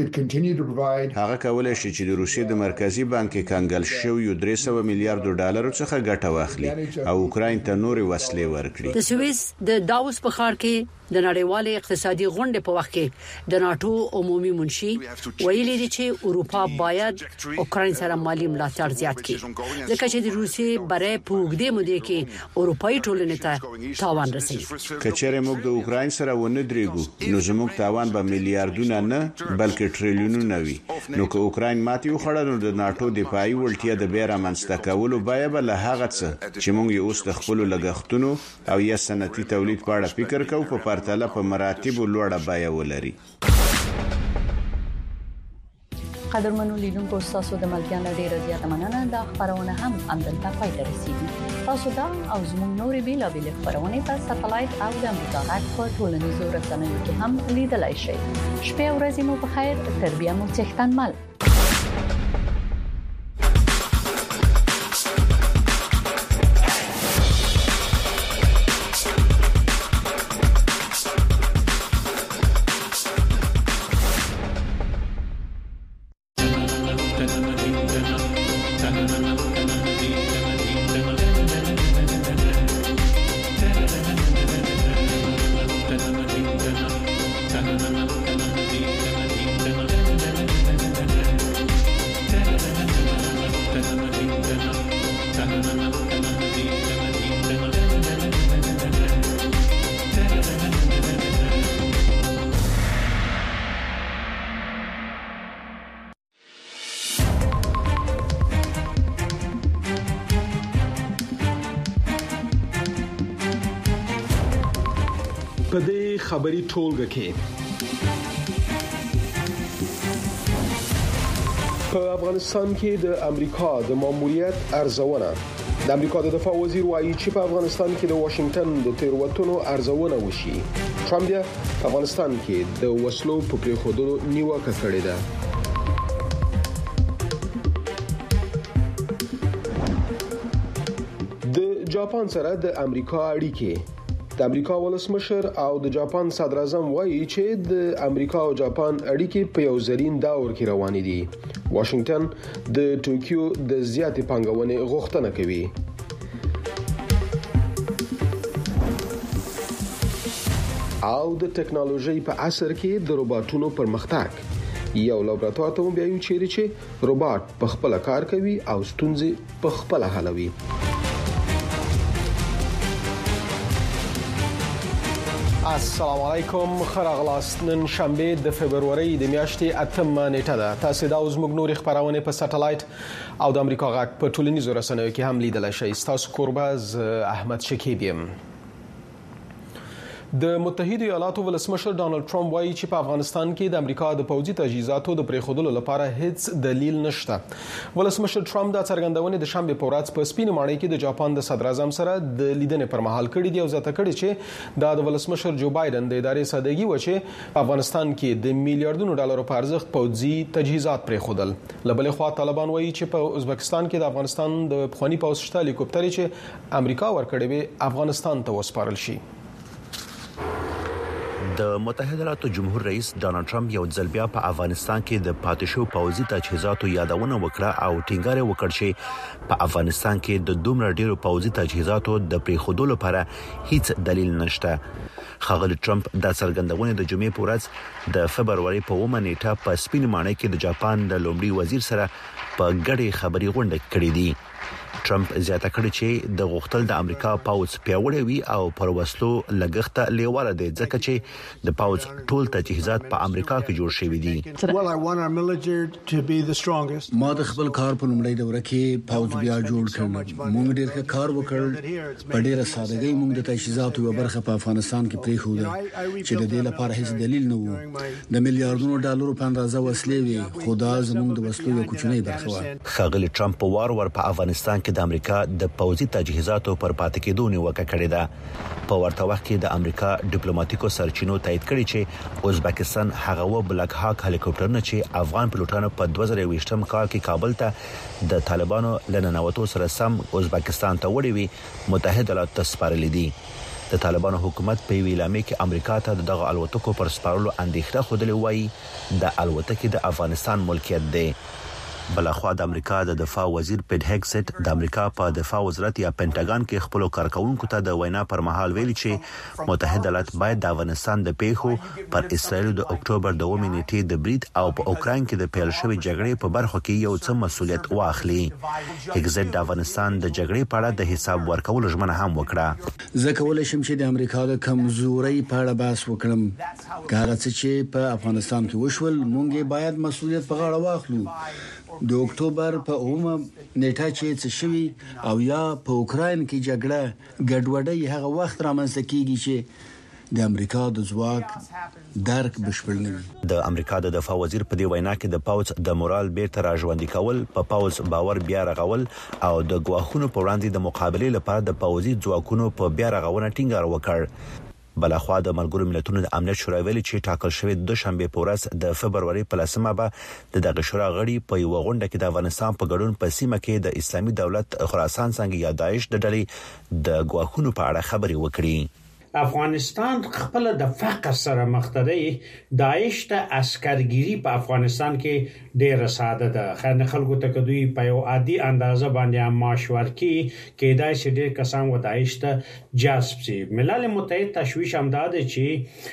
Speaker 2: هغه کولای شي چې د روسیې د مرکزی بانک کنګل شوی درې سوه میلیارډ ډالر څخه ګټه واخلي او اوکراین ته نورې وسلې ورکړي.
Speaker 20: د سویس د داوس په ښار کې د نړیوال اقتصادي غونډې په وخت کې د ناتو عمومي منشي ویلي دی چې اروپا باید اوکراین سره مالی ملاتړ زیات کړي ځکه چې د روسیې برای پوګدې مودې کې اروپאי ټولنې ته تاوان رسوي.
Speaker 2: کچېره موږ د اوکراین سره ونه درېګو نو زموږ تاوان به میلیارډونه نه بلکې ټریلیونونه وي. نو که اوکراین ماتې وخوړه نو د ناتو دفاعي وړتیا د بیا رامنځته کولو بیا به له هغه څه چې موږ یې اوس د خپل لګښتونو او یا صنعتي تولید په اړه فکر کوو په پرتله په مراتب لوړه بیا ولري.
Speaker 1: قدرمنو لیدونکو تاسو د ملګرو ډیره زیاته مننه. دا خبرونه هم همدلته پای ته رسیدي. تاسو دا او زموږ نورې بیلابېلې خبرونه په ساتلایت او د امریکا غږ په ټولنیزو رسنیو کې هم لیدلای شئ. شپه او ورځې مو په خیر. تربیه مو څښتن مل.
Speaker 9: په دې خبري ټولګه کې په افغانستان کې د امریکا د ماموریت ارزونه د امریکا د دفاع وزیر وایي چې په افغانستان کې د واشنگټن د تیروتنو ارزونه وشي. ټرمپ په افغانستان کې د وسلو په پریښودلو نیوکه کړې ده. د جاپان سره د امریکا اړیکې د امریکا ولسمشر او د جاپان صدر اعظم وایي چې د امریکا او جاپان اړیکې په یو زرین دور کې روانې دي. واشنگټن د ټوکیو د زیاتې پانګونې غوښتنه کوي. او د ټکنالوژي په عصر کې د روباټونو پرمختګ یو لابراتوار ته وبایو چې روباټ په خپل کار کوي او ستونزې په خپل حلوي. السلام علیکم، خراغلاست. نن شنبه د فبرवरी د میاشتې اتمه نیټه ده. تاسو دا اوس موږ نور خبرونه په سټلایټ او د امریکا غږ په ټولنیزو رسنیو کې هم لیدلای شئ. تاسو قرباز احمد شکیبیم. د متحده ایالاتو ولسمشر ډانلډ ټرمپ وایي چې په افغانستان کې د امریکا د پوځي تجهیزاتو د پریښودلو لپاره هیڅ دلیل نشته. ولسمشر ټرمپ د څرګندونې د شنبه په ورځ په سپین ماڼۍ کې د جاپان د صدر اعظم سره د لیدنې پر مهال کړي دی او زیاته کړي چې د ولسمشر جو بایدن د ادارې سادهګي و چې افغانستان کې د میلیارډونو ډالرو په ارزښت پوځي تجهیزات پریښودل. لبلې خوا طالبان وایي چې په ازبکستان کې د افغانستان د پخوانی پوځ شته هلیکوپټر چې امریکا ورکړي به افغانستان ته وسپارل شي.
Speaker 21: د متحده ایالاتو جمهور رئیس ډانلډ ټرمپ یو ځل بیا په افغانستان کې د پاتې شو پوځي تجهیزاتو یادونه وکړه او ټینګار وکړ چې په افغانستان کې د دومره ډیرو پوځي تجهیزاتو د پریښودلو لپاره هیڅ دلیل نشته. ښاغلي ټرمپ د څرګندونې د جمعې په ورځ د فبرवरी په اومه نیټه په سپین ماڼۍ کې د جاپان د لومړي وزیر سره په ګډه خبري غونډه کړې دي. ټرمپ زیاته کړی چې د غوښتل د امریکا پاوځ پیاوړی وي او پر وسلو لګښت لیواله دی ځکه چې د پاوځ ټول تجهیزات په امریکا کې جوړ شوی دي.
Speaker 3: ما د خپل کار په لومړۍ دوره کې پاوځ بیا جوړ کړ. موږ ډېر کار وکړ. په ډېره سادهګۍ موږ د تجهیزاتو یو برخه په افغانستان کې پریښوده چې د دې لپاره هیڅ دلیل نه وو. د میلیارډونو ډالرو په اندازه وسلې وي خو دا زموږ د وسلو یو کوچنی برخه و.
Speaker 21: ښاغلي ټرمپ په وار ور په افغانستان کې د امریکا د پوځي تجهیزاتو پر پاتې کېدو نیوکه کړې ده. په ورته وخت کې د امریکا ډیپلوماټیکو سرچینو تایید کړی چې ازبکستان هغه و بلک هاک هلیکوپټرونه چې افغان پلوټانو په دوه زره یوویشتم کال کې کابل ته د طالبانو لننوتو سره سم ازبکستان ته وړي وي متحده ایالاتو ته سپارل دي. د طالبانو حکومت په ویلامه کې امریکا ته دغه الوتکو پر سپارلو اندېښنه خوده وایي د الوتکې د افغانستان ملکیت دی. بلخوا د امریکا د دفاع وزیر پیټ هګسټ د امریکا په دفاع وزارت یا پینټاګان کې خپل کارکونکو ته د وینا پر مهال ویلي چې متحده ایالات باید د افغانستان د پیښو پر اسرائیل د اکتوبر دوه نیټې د برید او په اوکراین کې د پیل شوې جګړې په برخه کې یو څه مسولیت واخلي. هګسټ د افغانستان د جګړې په اړه د حساب ورکولو ژمنه هم وکړه.
Speaker 3: زه کولای شم چې د امریکا د کمزوري په اړه بحث وکړم. هغه څه چې په افغانستان کې وشول موږ باید مسولیت په غاړه واخلو. د اکتوبر په اومه نیټه چې څه شوی او یا په اوکراین کې جګړه ګډوډي هغه وخت رامنځته کیږي چې د امریکا د ځواک درک بشپړ نه وي.
Speaker 21: د امریکا د دفاع وزیر په دی وینا کې د پاوځ د مورال بیرته راژوندي کول، په پاوځ باور بیا رغول او د ګواښونو په وړاندې د مقابله لپاره د پاوځي ځواکونو په بیا رغونه ټینګار وکړ. بلخوا د ملګرو ملتونو د امنیت شورا ویلي چې ټاکل شوی د شنبه په ورځ د فبرवरी په لسمه به د دغه شورا غړي په یو غونډه کې د افغانستان په ګډون په سیمه کې د اسلامي دولت خراسان څنګه یا داعش د ډلې د ګواښونو په اړه خبري وکړي.
Speaker 22: افغانستان خپل د فقر سره مخ دی. داعش ته عسکرګيري په افغانستان کې ډېر ساده ده. خان خلکو ته کدوې په یو عادي اندازه باندې معاش ورکي کېدای شي ډېر کسان و داعش ته جذب شي. ملل متحد تشویش هم ده چې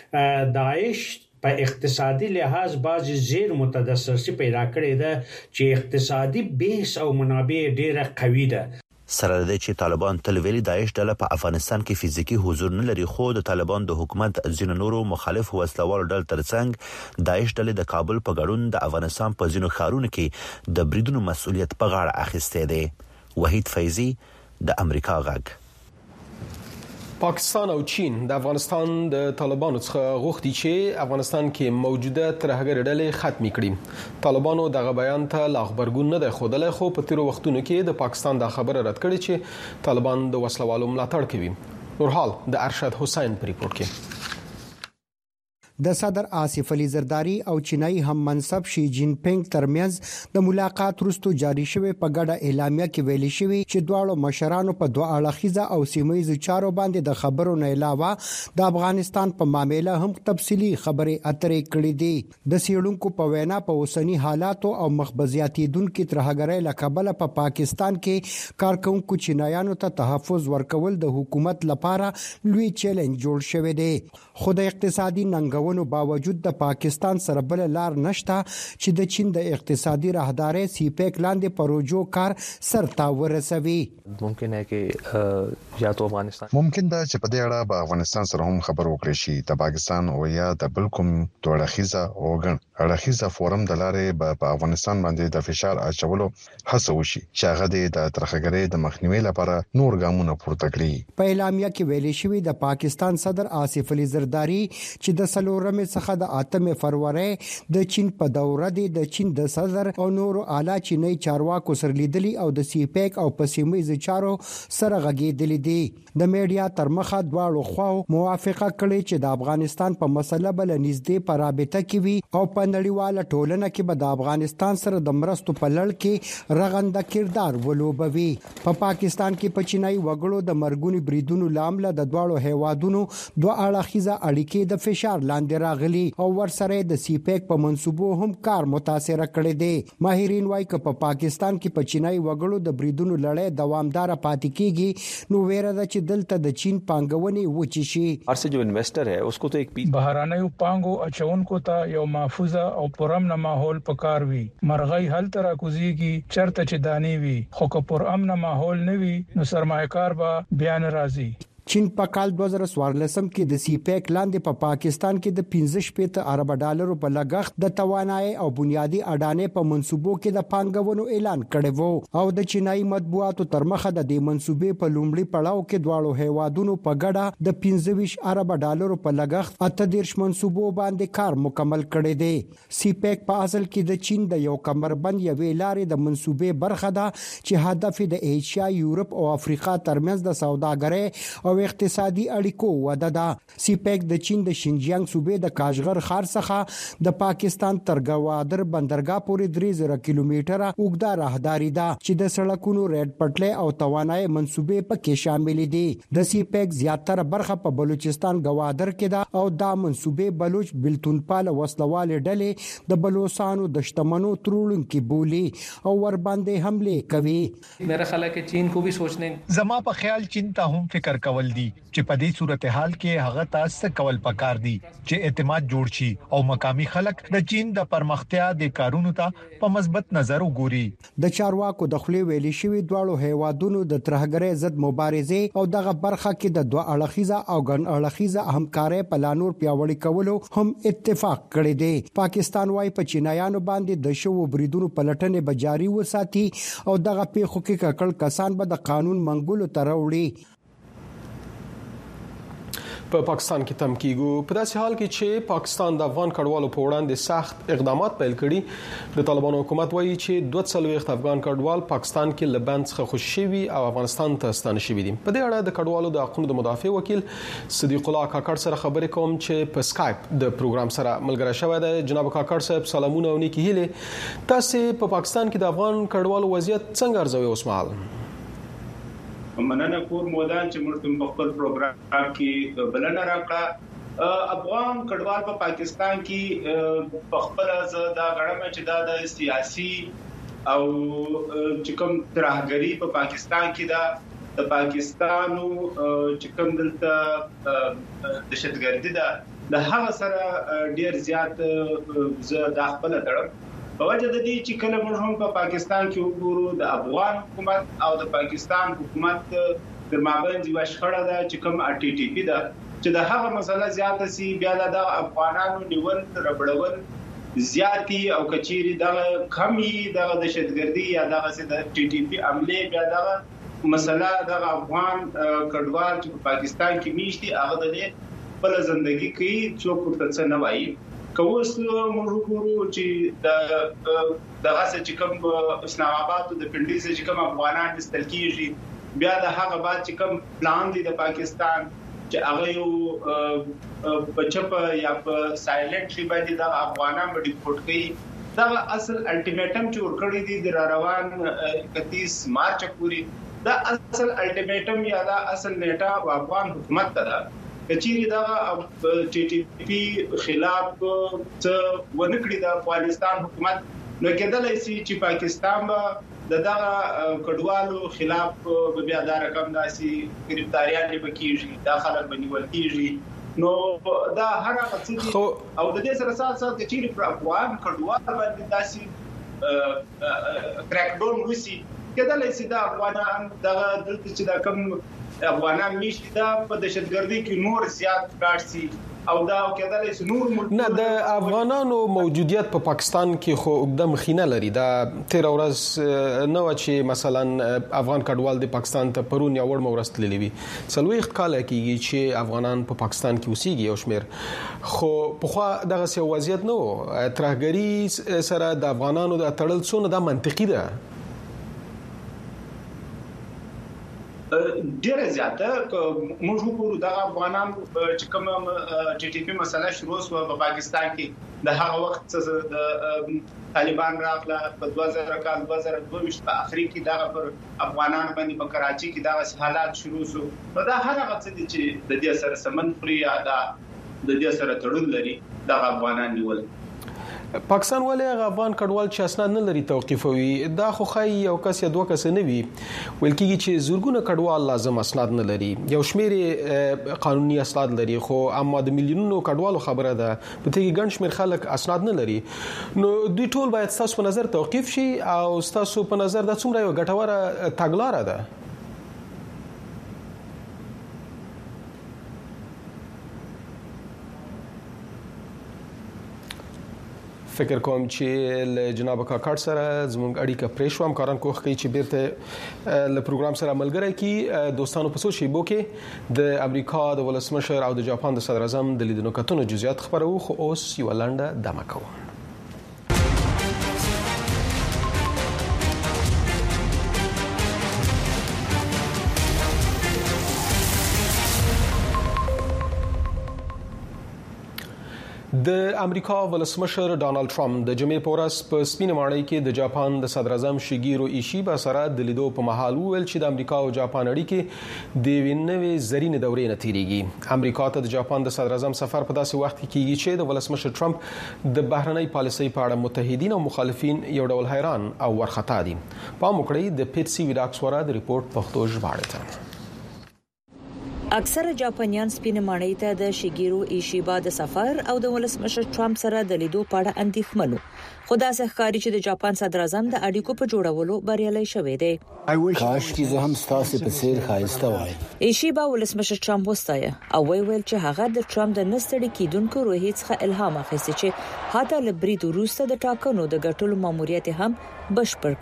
Speaker 22: داعش په اقتصادي لحاظ بعضی زیر متدثرسي پیدا کړې ده چې اقتصادي بیس او منابع ډېره قوي ده.
Speaker 21: سره د چې طالبان تل ویلي داعش ډله په افغانستان کې فزیکی حضور نه لري، خو د طالبان د حکومت ځینو نورو مخالف وسلوال ډلو ترڅنګ داعش ډله د کابل په ګډون د افغانستان په ځینو ښارونو کې د بریدونو مسؤلیت په غاړه اخیسته دی. وحید فیضی د امریکا غږ.
Speaker 9: پاکستان او چین د افغانستان د طالبانو څخه غوښتي چې افغانستان کې موجوده ترهګر ډلې ختمې کړي. طالبانو دغه بیان ته لا خبرګون نه دی ښودلی، خو په تیرو وختونو کې د پاکستان دا خبره رد کړې چې طالبان د وسلوالو ملاتړ کوي. نورحال د ارشد حسین په ریپورت کې.
Speaker 4: د صدر آصف علي زرداری او چینایي هم منصب شي جین پینګ ترمنځ د ملاقات وروسته جاری شوی په ګډه اعلامیه کې ویلي شوی چې دواړو مشرانو په دوه اړخیزه او سیمه‌ییزو چارو باندې د خبرو نه علاوه د افغانستان په معاملې هم تفصیلی خبرې اترې کړې دي. د سیړونکو په وینا په اوسنی حالاتو او مخبزیاتیدونکو ترهګرۍ لکبل په پاکستان کې کارکونکو چینایانو ته تحفظ ورکول د حکومت لپاره لوی چیلنج جوړ شوی دی. خو د اقتصادي ننګونو باوجود د پاکستان سره بل لار نشته چې د چین د اقتصادي راهداري سی پیک لاندې پروژو کار سرته ورسوي.
Speaker 5: ممکن ہے چې یا تو افغانستان
Speaker 23: ممکن دا چې په دې اړه به افغانستان سره هم خبر وکړي شي د پاکستان او یا د بل کوم دوړخیزه او ګڼ اړخیزه فورم د لارې په افغانستان باندې د فشار اچولو هڅه وشي چې هغه د ترهګرۍ د مخنیوي لپاره نور ګامونه پورته کړي.
Speaker 4: په اعلامیه کې ویلي شوی د پاکستان صدر آصف علي زرداری چې د سلورمې څخه د اتمې فروری د چین په دوره دی د چین د صدر او نورو اعلی چینی چارواکو سره لیدلي او د سی پیک او پسیمې چارو سره غږیدلي دي. د میډیا تر مخه دواړو خواو موافقه کړې چې د افغانستان په مسله بل نږدې په رابطه کې وي او په نړیواله ټولنه کې به د افغانستان سره د مرستو په لړ کې رغنده کردار ولوبوي. په پا پاکستان کې په چینایي وګړو د مرګونی بریدونو لامل د دواړو هیوادونو دوه اړخیزه اړیکې د فشار لاندې راغلي او ورسره د سی پیک په منسوبو هم کار متاثر کړي دي. ماهرین وايي چې په پاکستان کې په چینایي وګړو د بریدونو لړۍ دوامدار پاتې کیږي نو ویره ده چې دلته د چین پانګونې وچی شي.
Speaker 5: ارسه جو انویسټر ہے اس کو تو ایک
Speaker 11: بهرانه پانګو اچونکو ته یو محفوظه او پرامن ماحول پکار وي. مرغۍ هل تر کوزيږي چرته چې دانی وي خو که پرامن ماحول نه وي نو سرمایه‌کار به بیان راځي.
Speaker 4: چین په کال دوه زره څوارلسم کې د سی پیک لاندې په پا پاکستان کې د پنځه شپږ ارب ډالرو په لګښت د توانایي او بنیادی اډانې په منسوبو کې د پانګونو اعلان کړی وو او د چینایي مطبوعاتو تر مخه د دې منسوبې په لومړي پړاو کې دواړو هیوادونو په ګډه د پنځه ویشت ارب ډالرو په لګښت اته دیرش منسوبو باندې کار مکمل کړی دی. سی پیک په اصل کې د چین د یو کمربند یوې لارې د منسوبې برخه ده چې هدف د ایشیا، یورپ او افریقا ترمنځ د سوداګرۍ او اقتصادي اړیکو وده ده. سی پیک د چین د شینجیانګ صوبې د کاشغر ښار څخه د پاکستان تر ګوادر بندرګاه پورې درې زره کیلومتره اوږده راهداري ده چې د سړکونو ریډ پټلۍ او توانایي منسوبې پکې شامل دي. د سی پیک زیاتره برخه په بلوچستان ګوادر کې ده او دا منسوبې بلوچ بلتونپال وسلوال ډلې د بلوچستانو د شتمنو ترورونکو بولی او ور باندې حمله کوي.
Speaker 5: میرا خیال ہے کہ چین کو بھی سوچنے
Speaker 24: زما په خیال چین ته هم فکر کول دي چې په دې صورتحال کې هغه تاسو کول پکار دي چې اعتماد جوړ شي او مقامی خلک د چین د پرمختیا د کارونو ته په مثبت نظر وګوري.
Speaker 4: د چارواکو د خپل ویلي شوی دواړو هیوادونو د ترهګرۍ ضد مبارزه او دغه برخه کې د دوه اړخیزه او ګڼ اړخیزه همکارۍ په لانور پیاوړی کولو هم اتفاق کړی دی. پاکستان وايي په چینایانو باندې د شوو بریدونو پلټنې به جاري وساتي او دغه پیښو کې ککړ کسان به د قانون منګولو تر وړي.
Speaker 9: په پاکستان کې تم کیږو په داسې حال کې چې پاکستان د افغان کډوالو په وړاندې سخت اقدامات پیل کړي. د طالبانو حکومت وایي چې دوه څلوېښت افغان کډوال پاکستان کې له بند څخه خوشي شوي او افغانستان ته ستانه شوي دي. په دې اړه د کډوالو د حقوقو د مدافع وکیل صدیق الله کاکړ سره خبرې کوم چې په سکایپ د پروګرام سره ملګری شوی دی. جناب کاکړ صاحب سلامونه او نیکی هیله. تاسو په پاکستان کې د افغان کډوالو وضعیت څنګه ارزوي اوس مهال؟
Speaker 25: مننه کور مودان چې موږ په خپل پروګرام کې بلنه راکړه. افغان کډوال په پاکستان کې په خپل ځای دا غړم چې دا د سیاسي او چې کوم ترهګری په پاکستان کې دا د پاکستانو چې کوم دلته دهشتګردي ده د هغه سره ډیر زیات زه د خپل تړم په وجه د دې چې کله موږ هم په پاکستان کې وګورو د افغان حکومت او د پاکستان حکومت د مابین یو شخړه ده چې کوم ار ټي ټي پی ده چې د هغه مسله زیاته سي بیا د افغانانو نیول ربړول زیاتی او کچيري د کمی د دهشتګردي یا د ټي ټي پی عمله بیا د مسله د افغان کډوال چې په پاکستان کې میشتي هغه د بل ژوندۍ کې څوک ورته څه نه وایي کوس موږ وګورو چې د دغه چې کوم اسلام آباد د پنډي چې کوم افغانان استل کیږي بیا د هغه بعد چې کوم پلان دی د پاکستان چې هغه یو بچپ یا په سایلنټلی باندې د افغانان باندې ډیپورټ کړي دا اصل الټیمیټم چې ورکړی دی د روان اکتیس مارچ پورې دا اصل الټیمیټم یا دا اصل نیټه افغان حکومت ته ده چې دا ټي ټي پی خلاف څه ونکړي د افغانستان حکومت نو کېدلای شي چې پاکستان به د دغه کډوالو خلاف بیا دا رقم داسي گرفتاریان لري کیږي دا خلک بنول کیږي نو دا هر هغه څه او د دې سره سره سره چې پر افغان کډوال باندې داسي کریک ډاون وسی کېدلای شي دا افغانان دغه دلته چې دا کم افغانان میشتي دا په دهشتګردي کې نور زیات کارسي او دا کېدلای شي نور ملک
Speaker 7: نه د افغانانو موجودیت په پاکستان کې خو اقدام خینه لري دا تیر ورځ نو چې مثلا افغان کډوال د پاکستان ته پرون یا ور مورست تللی وي څلوي ښکاله کیږي چې افغانان په پاکستان کې اوسېږي او شمیر خو په خو دغه سی وضعیت نو ترهګری سره د افغانانو د تړل څونه د منطقي ده
Speaker 25: ډیره زیاته موږ وګورو د افغانان چې کوم ټي ټي پی مسله شروع شو په پاکستان کې د هغه وخت د طالبان راغله په دوه زره کال دوه زره دوه په اخري کې دا پر افغانان باندې په کراچي کې دا حالات شروع شو نو دا هغه څه دي چې د دې سره سمون پرې یا دا د دې سره تړون لري د افغانان نیول
Speaker 7: پاکستان ولې افغان کډوال چې اسناد نه لري توقيفوي دا خو خای یو کس یا دوه کس نه وي ول کېږي چې زورګونه کډوال لازم اسناد نه لري یو شمیر قانوني اسناد لري خو اما د میلیونونو کډوالو خبره ده په تېږي ګڼ شمیر خلک اسناد نه لري نو دوی ټول باید تاسو په نظر توقيف شي او تاسو په نظر د څومره یو ګټوره تګلاره ده فکر کوم چې له جناب کاکړ سره زموږ اړیکه پرې شو همکاران کوښښ کوي چې بیرته له پروګرام سره ملګری کی دوستانو په سوچ شیبو کې د امریکا د ولسمشر او د جاپان د صدر اعظم د لیدنو کتنو جزئیات خبرو خو اوس یو لنډه دمه کوو د امریکا ولسمشر ډانلډ ټرمپ د جمعې په ورځ په سپینه ماڼۍ کې د جاپان د صدر اعظم شیګیرو ایشیبا سره د لیدو په مهال وویل چې د امریکا او جاپان اړیکې د وینوي زرینې دورې نه تیریږي امریکا ته د جاپان د صدر اعظم سفر په داسې وخت کې کیږي چې د ولسمشر ټرمپ د بهرنۍ پالیسۍ په اړه متحدین او مخالفین یو ډول حیران او ورخطا دي پام وکړئ د پیټسي ویډاکس ورا د ریپورت پښتو ژباړه ته
Speaker 8: اکثره جاپانیان سپینه ماڼۍ ته د شیګیرو ایشیبا د سفر او د ولسمشر ټرمپ سره د لیدو په اړه اندېښمنو خو دا ښکاري چې د جاپان صدر اعظم د اړیکو په جوړولو بریالي شوی دی
Speaker 3: کاش چې زه هم ستاسو په څیر خایسته وای
Speaker 8: ایشیبا ولسمشر ټرمپ وستایه او وی ویل چې هغه د ټرمپ د نستړي کیدونکو روحي څخه الهام اخیستی چې حتی له برید وروسته د ټاکنو د ګټلو ماموریت هم بشپړ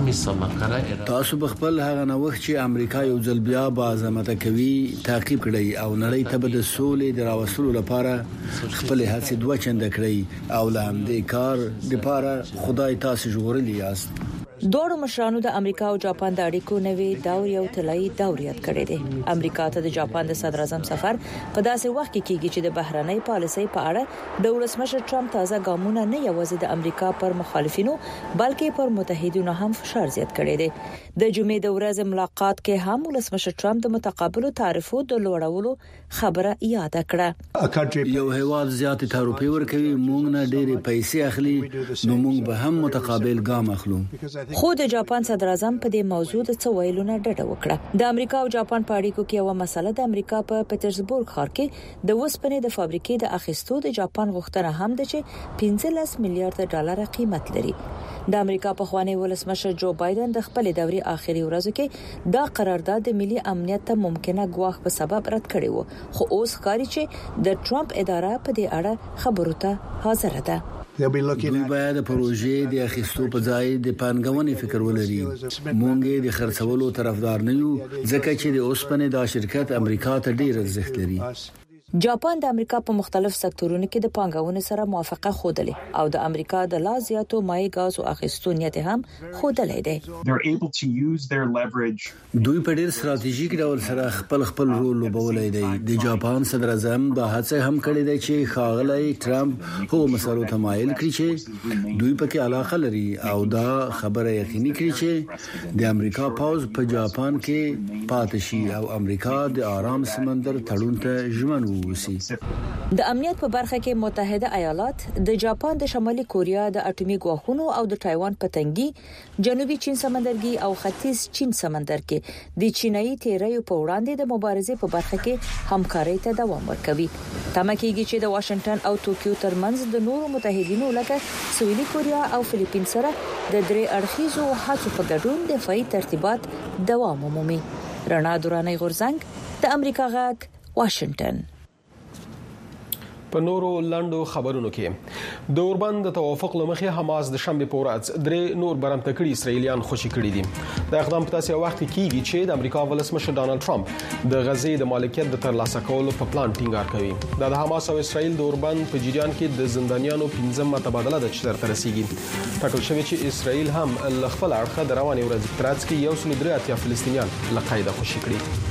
Speaker 8: کړ
Speaker 3: تاسو بخپل هغه نوښت چې امریکا یو ځل بیا باعظمت کوي تعقیب کړئ او نړۍ ته د سولې د راوستلو لپاره خپل هڅې دوه چنده کړئ او لاندې کار د خدای تاسو جوړلی یاست
Speaker 8: دوه مشرانو د امریکا او جاپان د اړیکو نوې دور یو طلایی دور یاد کړی دی امریکا ته د جاپان د صدر اعظم سفر په داسې وخت کې کیږي چې د بهرنۍ پالیسۍ په اړه د ولسمشر ټرمپ تازه ګامونه نه یوازې د امریکا پر مخالفینو بلکې پر متحدینو هم فشار زیات کړی دی د جمعې د ورځې ملاقات کې هم ولسمشر ټرمپ د متقابلو تعرفو د لوړولو خبره یاد کړه
Speaker 3: یو هیواد زیات تعرفې ورکوي موږ نه ډېرې پیسې اخلي نو موږ به هم متقابل ګام اخلو
Speaker 8: خو د جاپان صدر اعظم په دې موضوع د څه ویلونه ډډه وکړه د امریکا او جاپان په اړیکو کې یو مسله د امریکا په پټرزبورګ ښار کې د وسپنې د فابریکې د اخیستو د جاپان غوښتنه هم ده چې پنځلس میلیارډ ډالر قیمت لري د امریکا په خوانی ولسمشر جو بایدن د خپل دوري آخري ورځو کې دا قرارداد د ملي امنیت ته ممکنه ګواښ په سبب رد کړی وو خو اوس ښکاري چې د ټرمپ اداره په دې اړه خبرو ته حاضر ده
Speaker 3: دوی باید پروژې د اخیستو په ځای د پانګونې فکر ولري. مونږ د خرڅولو طرفدار نه یو ځکه چې د اوسپنې دا شرکت امریکا ته ډیر ارزښت لري.
Speaker 8: جاپان د امریکا په مختلف سکتورونو کې د پانګونې سره موافقه خوده او د امریکا د لا زیاتو مایع غاز او اخیستو نیت هم خوده دی.
Speaker 3: دوی په ډیر ستراتیژیک ډول سره خپل خپل رول لوبولای دی. د جاپان صدر اعظم دا هڅه هم کړې ده چې ښاغلی ټرمپ هغو مسلو ته مایل کړي چې دوی پکې علاقه لري او دا خبره یقیني کړي چې د امریکا پوځ په جاپان کې پاتې شي او امریکا د آرام سمندر تړون ته ژمن
Speaker 8: د امنیت په برخه کې متحده ایالات د جاپان د شمالي کوریا د اټومي ګواښونو او د تایوان په تنګي جنوبي چین سمندرګي او ختیځ چین سمندر کې د چینایي تیریو په وړاندې د مبارزې په برخه کې همکارۍ ته دوام ورکوي. تمه کېږي چې د واشنگټن او ټوکیو ترمنځ د نورو متحدینو لکه سویلي کوریا او فلیپین سره د درې اړخیزو هڅو په ګډون دفاعي ترتیبات دوام ومومي. رڼا دوراني غورزنګ د امریکا غاک واشنگټن.
Speaker 7: په نورو لندو خبرونو کې د اوربند د توافق لمخې حماس د شنبه په ورځ درې نور برمته کړي اسرایلیان خوشي کړي دي. د اقدام په تاسو وخت کې کیږي چې د امریکا ولسمشر ډانلډ ټرمپ د غزې د مالکیت د ترلاسه کولو په پلان ټینګار کوي. د حماس او اسرایل د اوربند په جریان کې د زندانیانو پنځم تبادله د چتر تر رسیدي. ټاکل شوی چې اسرایل هم ل خپل اړخ د رواني ورځ ترڅ کې یو سل درې اتیا فلسطینیان له قاعده خوشي کړي.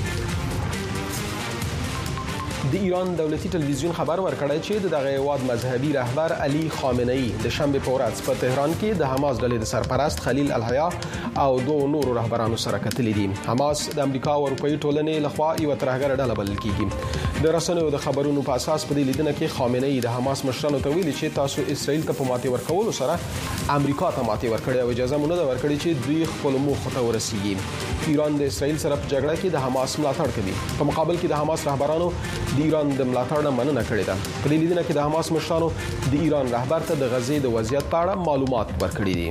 Speaker 7: د ایران دولتي ټلویزیون خبر ورکړی چې دغه هیواد مذهبي رهبر علي خامنه‌ای د شنبه په ورځ په تهران کې د حماس ډلې د سرپرست خلیل الحیا او دوه نورو رهبرانو سره کتلې دي. حماس د امریکا او اروپאי ټولنې لخوا یو ترهګر ډله بلل کیږي. د رسنیو د خبرونو په اساس په دې لیدنه کې خامنه‌ای د حماس مشرانو ته ویلي چې تاسو اسرائیل ته په ماتې ورکولو سره امریکا ته ماتې ورکړې او اجازه مونږ نه ورکړي چې دوی خپل موخه ته ورسیږي. ایران د اسرائیل سره په جګړه کې د حماس ملاتړ کوي. په مقابل کې د حماس رهبرانو د ایران د ملاتړ نه مننه کړې ده. په دې لیدنه کې د حماس مشرانو د ایران رهبر ته د غزې د وضعیت په اړه معلومات ورکړي دي.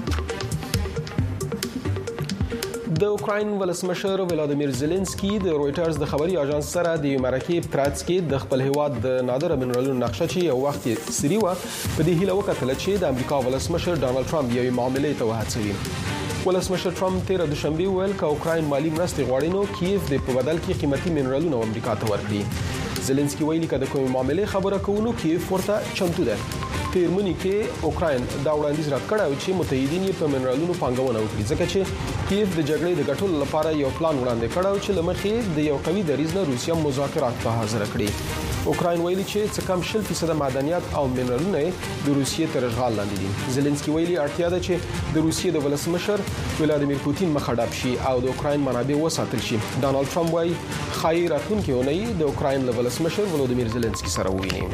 Speaker 7: د اوکراین ولسمشر ولادیمیر زيلنسکي د رويټرز د خبري اژانس سره د مرکه پراتس کې د خپل هیواد د نادر منرالونو نقشه چې یو وخت سری و په دې هیله وکړه چې د امریکا ولسمشر ډانلډ ټرمپ یو معاملې ته وهڅوي. ولسمشر ټرمپ تیر دوشنبه ویل چې اوکراین مالی مرستې غواړي نو کیف د په بدل کې قیمتي منرالونو امریکا ته ورکړي. زيلنسکي ویلي چې د کوم معاملې خبره کوونو کیف ورته چمتو ده. پیرمنی کې اوکراین دا وړاندیز راکړی چې متحدین په منرالونو پانګونه وکړي ځکه چې کیف د جګړې د ګټلو لپاره یو پلان وړاندې کړی چې لمخې د یو قوي دریځ نه روسیا مذاکرات ته حاضر کړي. اوکراین ویلي چې څه کم شل فیصد معدنیات او منرالونه د روسیې تر اشغال لاندې دي. زيلنسکي ویلي اړتیا ده چې د روسیې د ولسمشر ولادیمیر پوتین مخه ډاب شي او د اوکراین منابع وساتل شي. ډانلډ ټرمپ وايي خای راتلونکي اونۍ د اوکراین له ولسمشر ولادیمیر زيلنسکي سره وویني.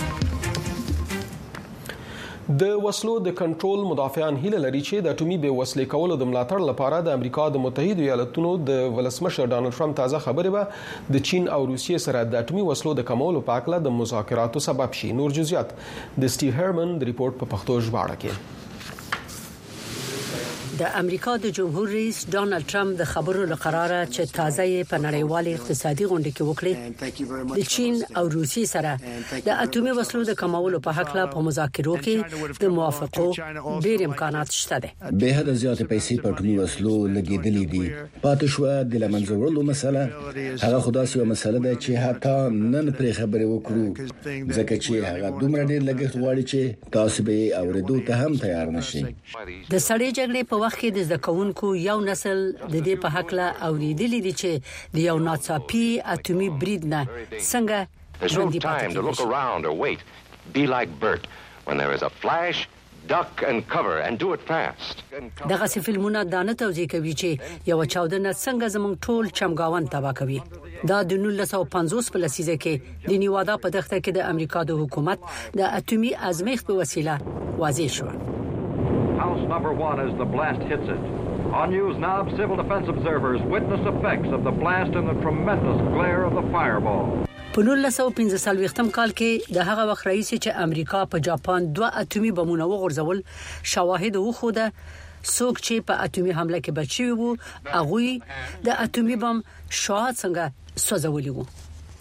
Speaker 7: د وسلو د کنټرول مدافعان هیله لري چې د اټومي بې وسلې کولو د ملاتړ لپاره د امریکا د متحده ایالاتونو د ولسمشر ډانلډ ټرمپ تازه خبرې به د چین او روسیې سره د اټومي وسلو د کمولو په اړه د مذاکراتو سبب شي. نور جزئیات د سټیو هرمن د ریپورت په پښتو ژباړه کې.
Speaker 20: د امریکا د جمهور رئیس ډانلډ ټرمپ د خبرو لقراره چې تازه په نړیوال اقتصادي غونډه کې وکړي د چین او روسیې سره د اټومي وسلو د کمولو په حق لا په مذاکرو کې د موافقو ډېر امکانات شته دي.
Speaker 3: به حد زیات پیسې په اټومي وسلو لګیدلې دي. پاتې شو د لمنځورلو مسله هغه خداسي مسله ده چې حتی نن پر خبرې وکړو ځکه چې هغه دومره ډېر لګښت غواړي چې تاسو به اوریدو ته هم تیار نشئ.
Speaker 20: د سړې جګړې په وخت کې د زکونکو یو نسل د دې په حق لا اوریدلې دي چې د یو ناڅاپي اټومي برید نه څنګه ژوندۍ پاتې کیږي.
Speaker 10: duck and cover and do it fast.
Speaker 20: دغه فلمونه دانه توضیح کوي چې یو چاودنه څنګه زموږ ټول چمګاون تبا کوي. دا د نولس سوه پنځوس په لسیزه کې د نیوادا په دښته کې د امریکا د حکومت د اټومي ازمایښت په وسیله واضح شو.
Speaker 12: House number one as the blast hits it. On News Knob, civil defense observers witness effects of the blast and the tremendous glare of the fireball.
Speaker 20: په نولس سوه پنځه څلوېښتم کال کې د هغه وخت رئیس چې امریکا په جاپان دوه اټومي بمونه وغورځول شواهد وښوده څوک چې په اټومي حمله کې بچي وو هغه د اټومي بم شاهد څنګه سوځولي وو.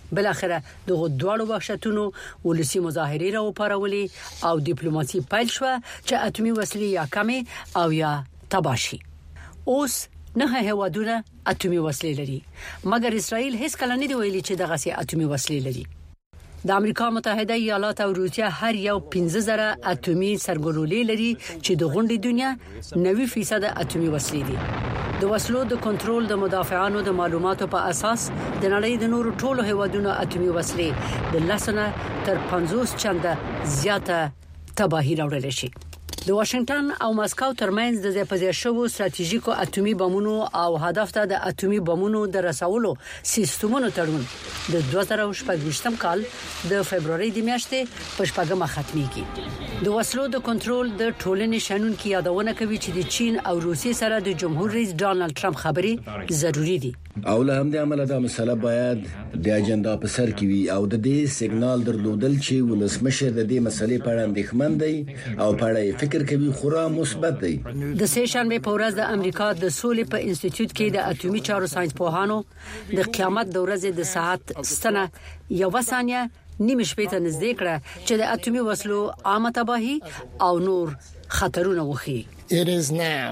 Speaker 20: بل اخره دغه دوړو وحشتونو ولسی مظاهره را وپارولې او ډیپلوماسي پیل شو چې اتمی وسلې یا کمې او یا تباشي. اوس نه هوادونه اتمی وسلې لري، مګر اسرائیل هیڅ کله نه دی ویلي چې دغه سي اتمی وسلې لري. د امریکا متحده ایالات او روسیا هر یو پنځه زره اتمی سرګلولې لري چې د غونډې دنیا نوي فیصد اتمی وسلې دي. د وسلو د کنټرول د مدافعانو د معلوماتو په اساس د نړۍ د نورو ټولو هیوادونو اتمی وسلې د لسنه تر پنځوس چنده زیاته تباہی راوړل شي. د واشنگټن او مسکو ترمنځ د ځپځې شوو ستراتیژیکو اتمی بمونو او هدف ته د اتمی بمونو د رسولو سیستمونو تړون د دوه زره شپږ کال د فبرवरी د میاشتې په شپږمه ختميږي. د وسلو د کنټرول د ټولنې شنونکو یادونه کوي چې د چین او روسیې سره د جمهور رئیس ډانلډ ټرمپ خبرې ضروری دي.
Speaker 3: او له همدې عمله دا مسله باید د اجنډا په سر کې وي او د دې سیګنال درلودل چې ولسمشر د دې مسلې په اړه اندېښمن دی او په اړه فکر کوي خورا مثبت دی.
Speaker 20: د سه شنبه په ورځ د امریکا د سولې په انسټیټیوټ کې د اټومي چارو ساينس پوهانو د قیامت د ورځې د ساعت ستنه یو ثانیه نیمه شپې ته نږدې کړه چې د اټومي وسلو عامه تباہي او نور خطرونه وخی.
Speaker 13: It is now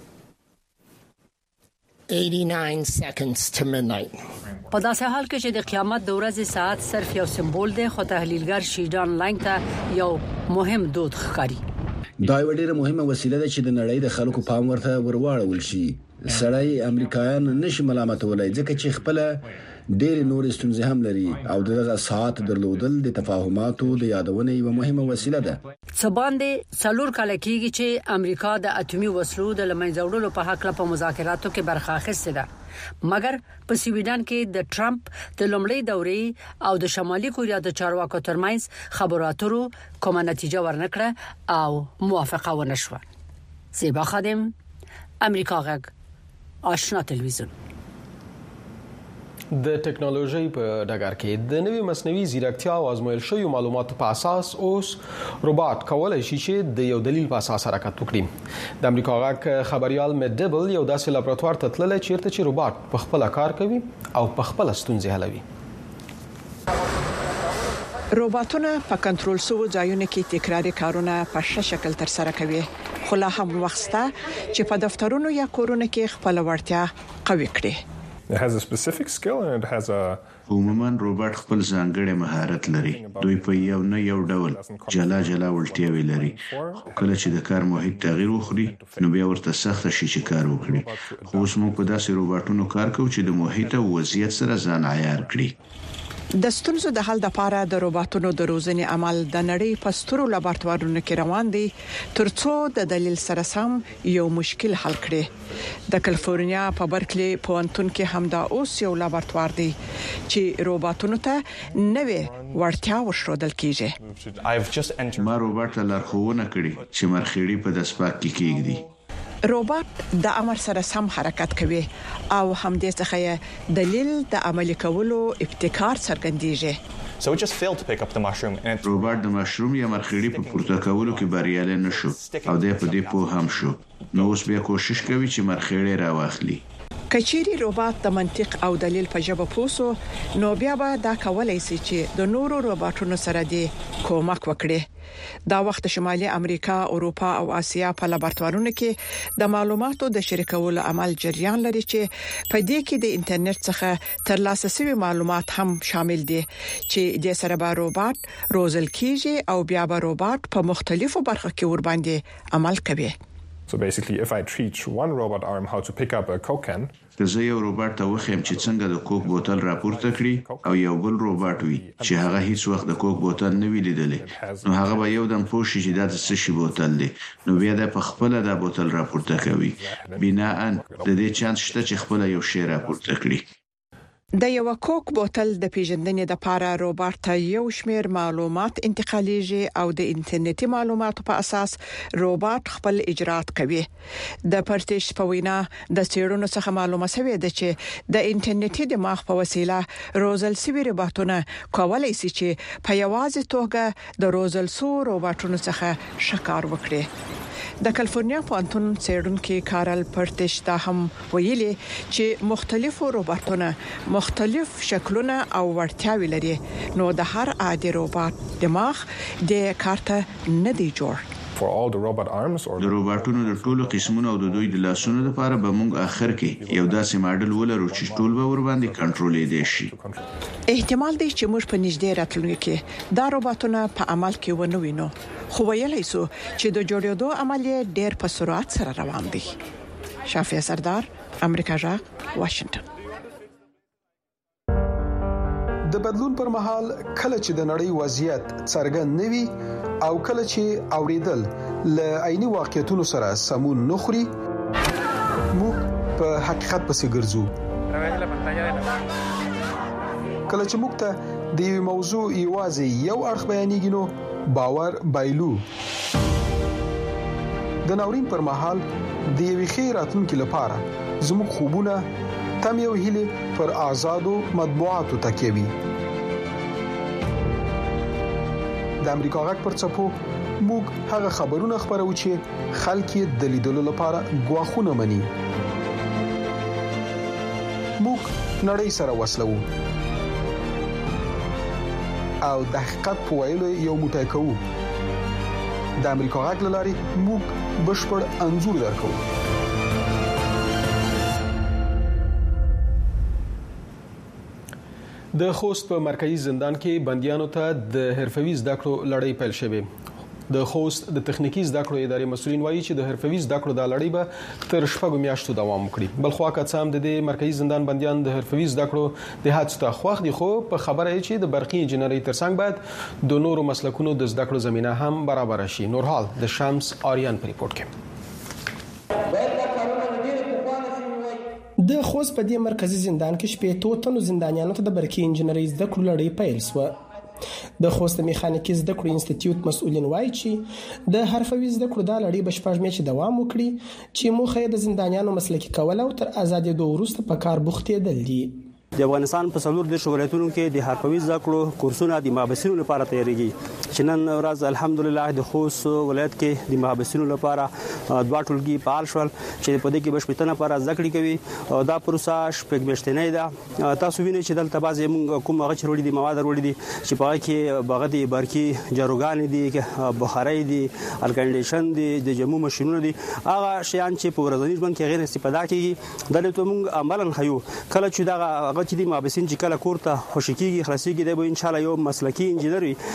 Speaker 13: eighty-nine seconds to midnight.
Speaker 20: په داسې حال کې چې د قیامت د ورځې ساعت صرف یو سمبول دی، خو تحلیلګر شیډان لانګ ته یو مهم دود ښکاري.
Speaker 3: دا یو ډیره مهمه وسیله ده چې د نړۍ د خلکو پام ورته ورواړول شي. سړی امریکایان نشي ملامتولای ځکه چې خپل ډېر نور ستونزې هم لري او دغه ساعت درلودل د تفاهماتو د یادونې یو مهمه وسیله ده.
Speaker 20: څه باندې څلور کال کېږي چې امریکا د اټومي وسلو د لمنځه وړلو په حق په مذاکراتو کې برخه اخیسته ده، مګر په سویډن کې د ټرمپ د لومړۍ دورې او د شمالي کوریا د چارواکو ترمنځ خبرو اترو کومه نتیجه ورنکړه او موافقه ونه شوه. زیبا خادم، امریکا غږ، آشنا تلویزیون.
Speaker 7: د ټکنالوژي په ډګر کې د نوې مصنوعي ځیرکتیا او ازمویل شویو معلوماتو په اساس اوس روباټ کولای شي چې د یو دلیل په اساس حرکت وکړي. د امریکا غږ خبريال میډبل یو داسې لابراتوار ته تللی چیرته چې روباټ په خپل کار کوي او په خپل ستونزې حلوي.
Speaker 14: روباټونه په کنټرول شوو ځایونو کې تکراري کارونه په ښه شکل ترسره کوي، خو لا هم وخته چې په دفترونو یا کورونو کې خپل وړتیا قوي کړي.
Speaker 15: It has a specific skill and it has a
Speaker 2: عموما روباټ خپل ځانګړی مهارت لري. دوی په یو نه یو ډول جلا جلا وړتیاوې لري. کله چې د کار محیط تغییر وخوري نو بیا ورته سخت شي چې کار وکړي. خو اوس موږ په داسې روباټونو کار کوو چې د محیط او وضعیت سره ځان عیار کړي.
Speaker 14: د ستونزو د حل لپاره د روباټونو د روزنې عمل د نړۍ په سترو لابراتوارونو کې روان دي ترڅو د دلیل سره سم یو مشکل حل کړي. د کالیفورنیا په برکلی پوهنتون کې هم دا اوس یو لابراتوار دی چې روباټونو ته نوې وړتیا ورښودل کیږي.
Speaker 2: ما روباټ ته لارښوونه کړې چې مرخیړي په دسپاک کې کېږدي.
Speaker 14: روباټ د امر سره سم حرکت کوي او هم دې څخه دلیل د عملي کولو ابتکار څرګندېږي.
Speaker 16: So it just failed to pick up the mushroom and it...
Speaker 2: روباټ د مشروم یا مرخیړي په پورته کولو کې بریالی نشو او د په دې په هم شو. نو اوس بیا کوشش کوي چې مرخیړي راواخلي.
Speaker 14: کچيري روباټ د منطق او دلیل په ژبه پوسو نو بیا به دا کولای شي چې د نورو روباټونو سره دی کومک وکړي. دا وخت شمالي امریکا، اروپا او اسیا په لابراتوارونو کې د معلوماتو د شریکولو عمل جریان لري چې په دې کې د انټرنیټ څخه ترلاسه شوی معلومات هم شامل دي چې د سره به روباټ روزل کیږي او بیا به روباټ په مختلفو برخو کې ور باندې عمل کوي.
Speaker 15: So basically if I teach one robot arm how to pick up a Coke can,
Speaker 2: که زه یو روباټ ته وخیم چې څنګه د کوک بوتل راپورته کړي او یو بل روباټ وي چې هغه هیڅ وخت د کوک بوتل نه وی لیدلی، نو هغه به یو دم پوه شي چې دا څه شی بوتل دی، نو بیا د خپل د بوتل راپورته کوي. بناء د دې چانس شته چې خپل یو شی راپورته کړي.
Speaker 14: د یو کوک بوتل د پیژندنې د لپاره روباټ ته یو شمیر معلومات انتقالیږي او د انټرنیټي معلوماتو په اساس روباټ خپل اجرات کوي. د پرتیش په وینا د سیرونو څخه معلومه شوې ده چې د انټرنیټي دماغ په وسیله روزل سوي روباټونه کولای شي چې په یوازې توګه د روزل سو روباټونو څخه شکار وکړي. د کالیفورنیا پوهنتون څېړونکو کارل پرتش دا هم ویلي چې مختلفو روباټونو مختلف شکلونه او وړتیاوې لري نو د هر عادي روباټ دماغ د کارته نه دی جوړ.
Speaker 15: For all the robot arms or
Speaker 2: د روباټونو د ټولو قسمونو او د دوی د لاسونو لپاره به موږ اخر کې یو داسې ماډل ولرو چې ټول به ور باندې کنټرولې دي شي.
Speaker 14: احتمال دی چې موږ په نږدې راتلونکي کې دا روباټونه په عمل کې ونه وینو خو ویلای شو چې د جوړېدو عملیه ډېر په سرعت سره روان دي. شافعي سردار، امریکا جغ، واشنگټن.
Speaker 7: د بدلون پر مهال کله چې د نړۍ وضعیت څرګند نوي او کله چې اوریدل ل عیني واقعیتونو سره سمون نخري موږ په حقیقت پسې ګرځو. کله چې موږ ته د یو موضوع یوازې یو اړخ بیانېږي نو باور بایلو. د ناورین پر مهال د یوې ښې راتلونکي لپاره زموږ خوبونه تم یو هیله پر آزادو مطبوعاتو تکیوي. د امریکا غږ پر څپو موږ هغه خبرونه خبرو چې خلک یې د لیدلو لپاره غواخونه مني. موږ نړۍ سره وصلو او د حقیقت په ویلو یو موټی کوو. د امریکا غږ لاري موږ بشپړ انځور درکو. د خوست په مرکزی زندان کې بنديانو ته د حرفوي زده کړو لړۍ پیل شوه. د خوست د تخنیکی زده کړو ادارې مسؤلین وایي چې د حرفوي زده کړو د لړۍ به تر شپږو میاشتو دوام وکړي. بل خو کڅام د دې مرکزی زندان بنديان د حرفوي زده کړو د حادثه خوښ دي خو په خبره چې د برقي انجنیری ترڅنګ باید د نورو مسلکونو د زده کړو زمينه هم برابر شي. نورحال د شمس آریان په ریپورت کې.
Speaker 1: د خوست په دې مرکزی زندان کې شپږ تنو زندانیانو ته د برقي انجنیری زده کړو لړۍ پیل شوه. د خوست میخانیکي زده کړو انسټیټیوټ مسؤلین وایي چې د حرفوي زده کړو د لړۍ بشپړ میاشتې دوام وکړي چې موخه د زندانیانو مسلکي کول او تر ازادي دوه وروسته په کار بوختېدل دي.
Speaker 6: د افغانستان په څلور د ولایتونو کې د حرفوي زده کړو کورسونه د مابسینو لپاره تیاریږي. چې نن ورځ الحمدلله د خوست ولایت کې د مابسینو لپاره دوه ټولګي فعال شول چې په دې کې بشپړتنه لپاره زده کړې کوي او دا پروسه شپږ میاشتې ده. تاسو وینئ چې دلته بعضی موږ کوم هغه چروړي دي مواد وروړي دي چې په هغه کې بغدي برقي جاروګان دي، بخاري دي، الکانډیشن دي، د جمو ماشينونه دي. هغه شیان چې په ورځني ژوند کې غیر استفاده کیږي دلته موږ عملاً خيو. کله چې دا هغه چې د مابسین چې کله کورته خوشکیږي خلاصيږي د به ان شاء الله یو مسلکی انجینر وي.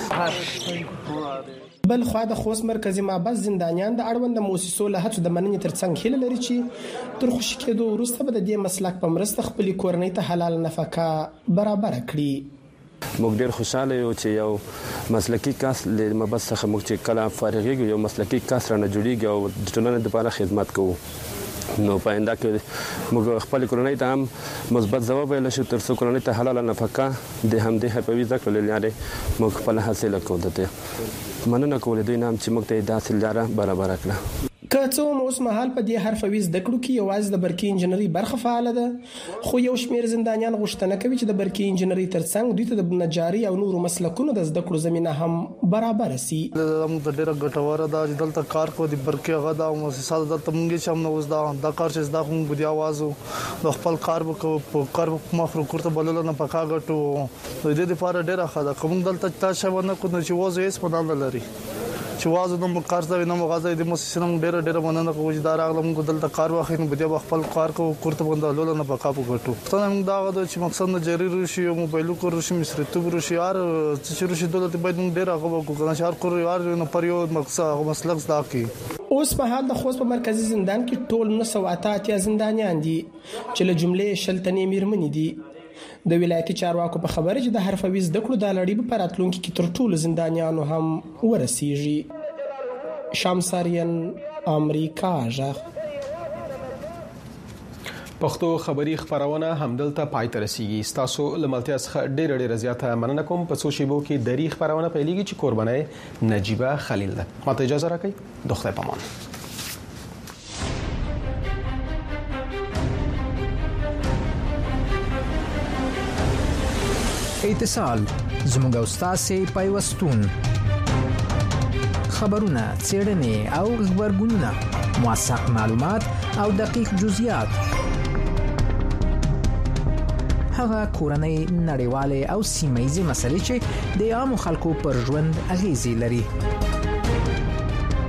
Speaker 1: بل خو د خوست مرکزی معبد زندانیان د اړوند موسسو له هڅو د مننې ترڅنګ هیله لري چې تر خوشی کېدو وروسته به د دې مسلک په مرسته خپل کورنۍ ته حلال نفقه برابر کړي.
Speaker 17: موږ ډېر خوشاله یو چې یو مسلکی کس له معبد څخه موږ چې کله فارغېږو یو مسلکی کس رانه جوړیږي او د ټولنې لپاره خدمت کوو. نو پاینده کې موږ خپل کورنۍ ته هم مثبت ځواب ویل شو تر څو کورنۍ ته حلال نفقه د همدې حرفوي زده کړو لارې موږ خپل حاصل کوو. دته مننه کول دوی نام چې موږ ته د حاصل لاره برابر کړه.
Speaker 1: که څو اوس مهال په دې حرفوي زده کړو کې یوازې د برقي انجنیری برخه فعال ده خو یو شمېر زندانیان غوښتنه کوي چې د برقي انجنیری ترڅنګ دوی ته د نجاري او نورو مسلکونو د زده کړو زمينه هم برابر شي.
Speaker 18: موږ د ډېر ګټور ده چې دلته کار کوو د برقي غدا او مؤسسات دلته موږ چې هم نو زده دا کار چې زده کوم بیا وازو د خپل کار وکړو په کار په مخ ورکړته بلل نه پکا غټو د دې لپاره ډېر ښه ده. کوم دلته تاسو ونه کو چې وازو هیڅ په دان لري چې وازو د قرض د نوم غزا د مؤسسینو ډېر ډېر مننه کوم چې دا راغلم کو دلته کار واخینو بیا خپل کار کو کورته بندولو نه پکا پکټو. ته موږ دا غواړو چې مقصد نه جری روشي او موبایل کو روشي مصرتوب روشي یار چې روشي دولت باید ډېر هغه کو کنه شهر کو یار نه پریو مقصد مسلک زده کی.
Speaker 1: اوس په حال د خوست په مرکزی زندان کې ټول نو سواتات زندانیان دي چې له جملې شلتنې میرمنې دي. د ولایتي چارواکو په خبره چې د حرفوي زده کړو د لړۍ په راتلونکي کې تر ټولو زندانیانو هم ورسیږي. شمساریان امریکا ژغ.
Speaker 7: پښتو خبری خبرونه همدلته پای ته رسیږي. تاسو لملتیا څخه ډېر ډېر زیاته مننه کوم. په څو شیبو کې دری خبرونه پیلېږي چې قربانای نجیبه خلیل ده. ماته اجازه راکړئ. د خدای پامان.
Speaker 19: اتصال زموږ او تاسو پیوستون
Speaker 11: خبرونه، څېړنې او خبرګونونه، موثق معلومات او دقیق جزئیات. هغه کورنۍ، نړیواله او سیمه ییزه مسلې چې د عام خلکو پر ژوند اغیزې لري.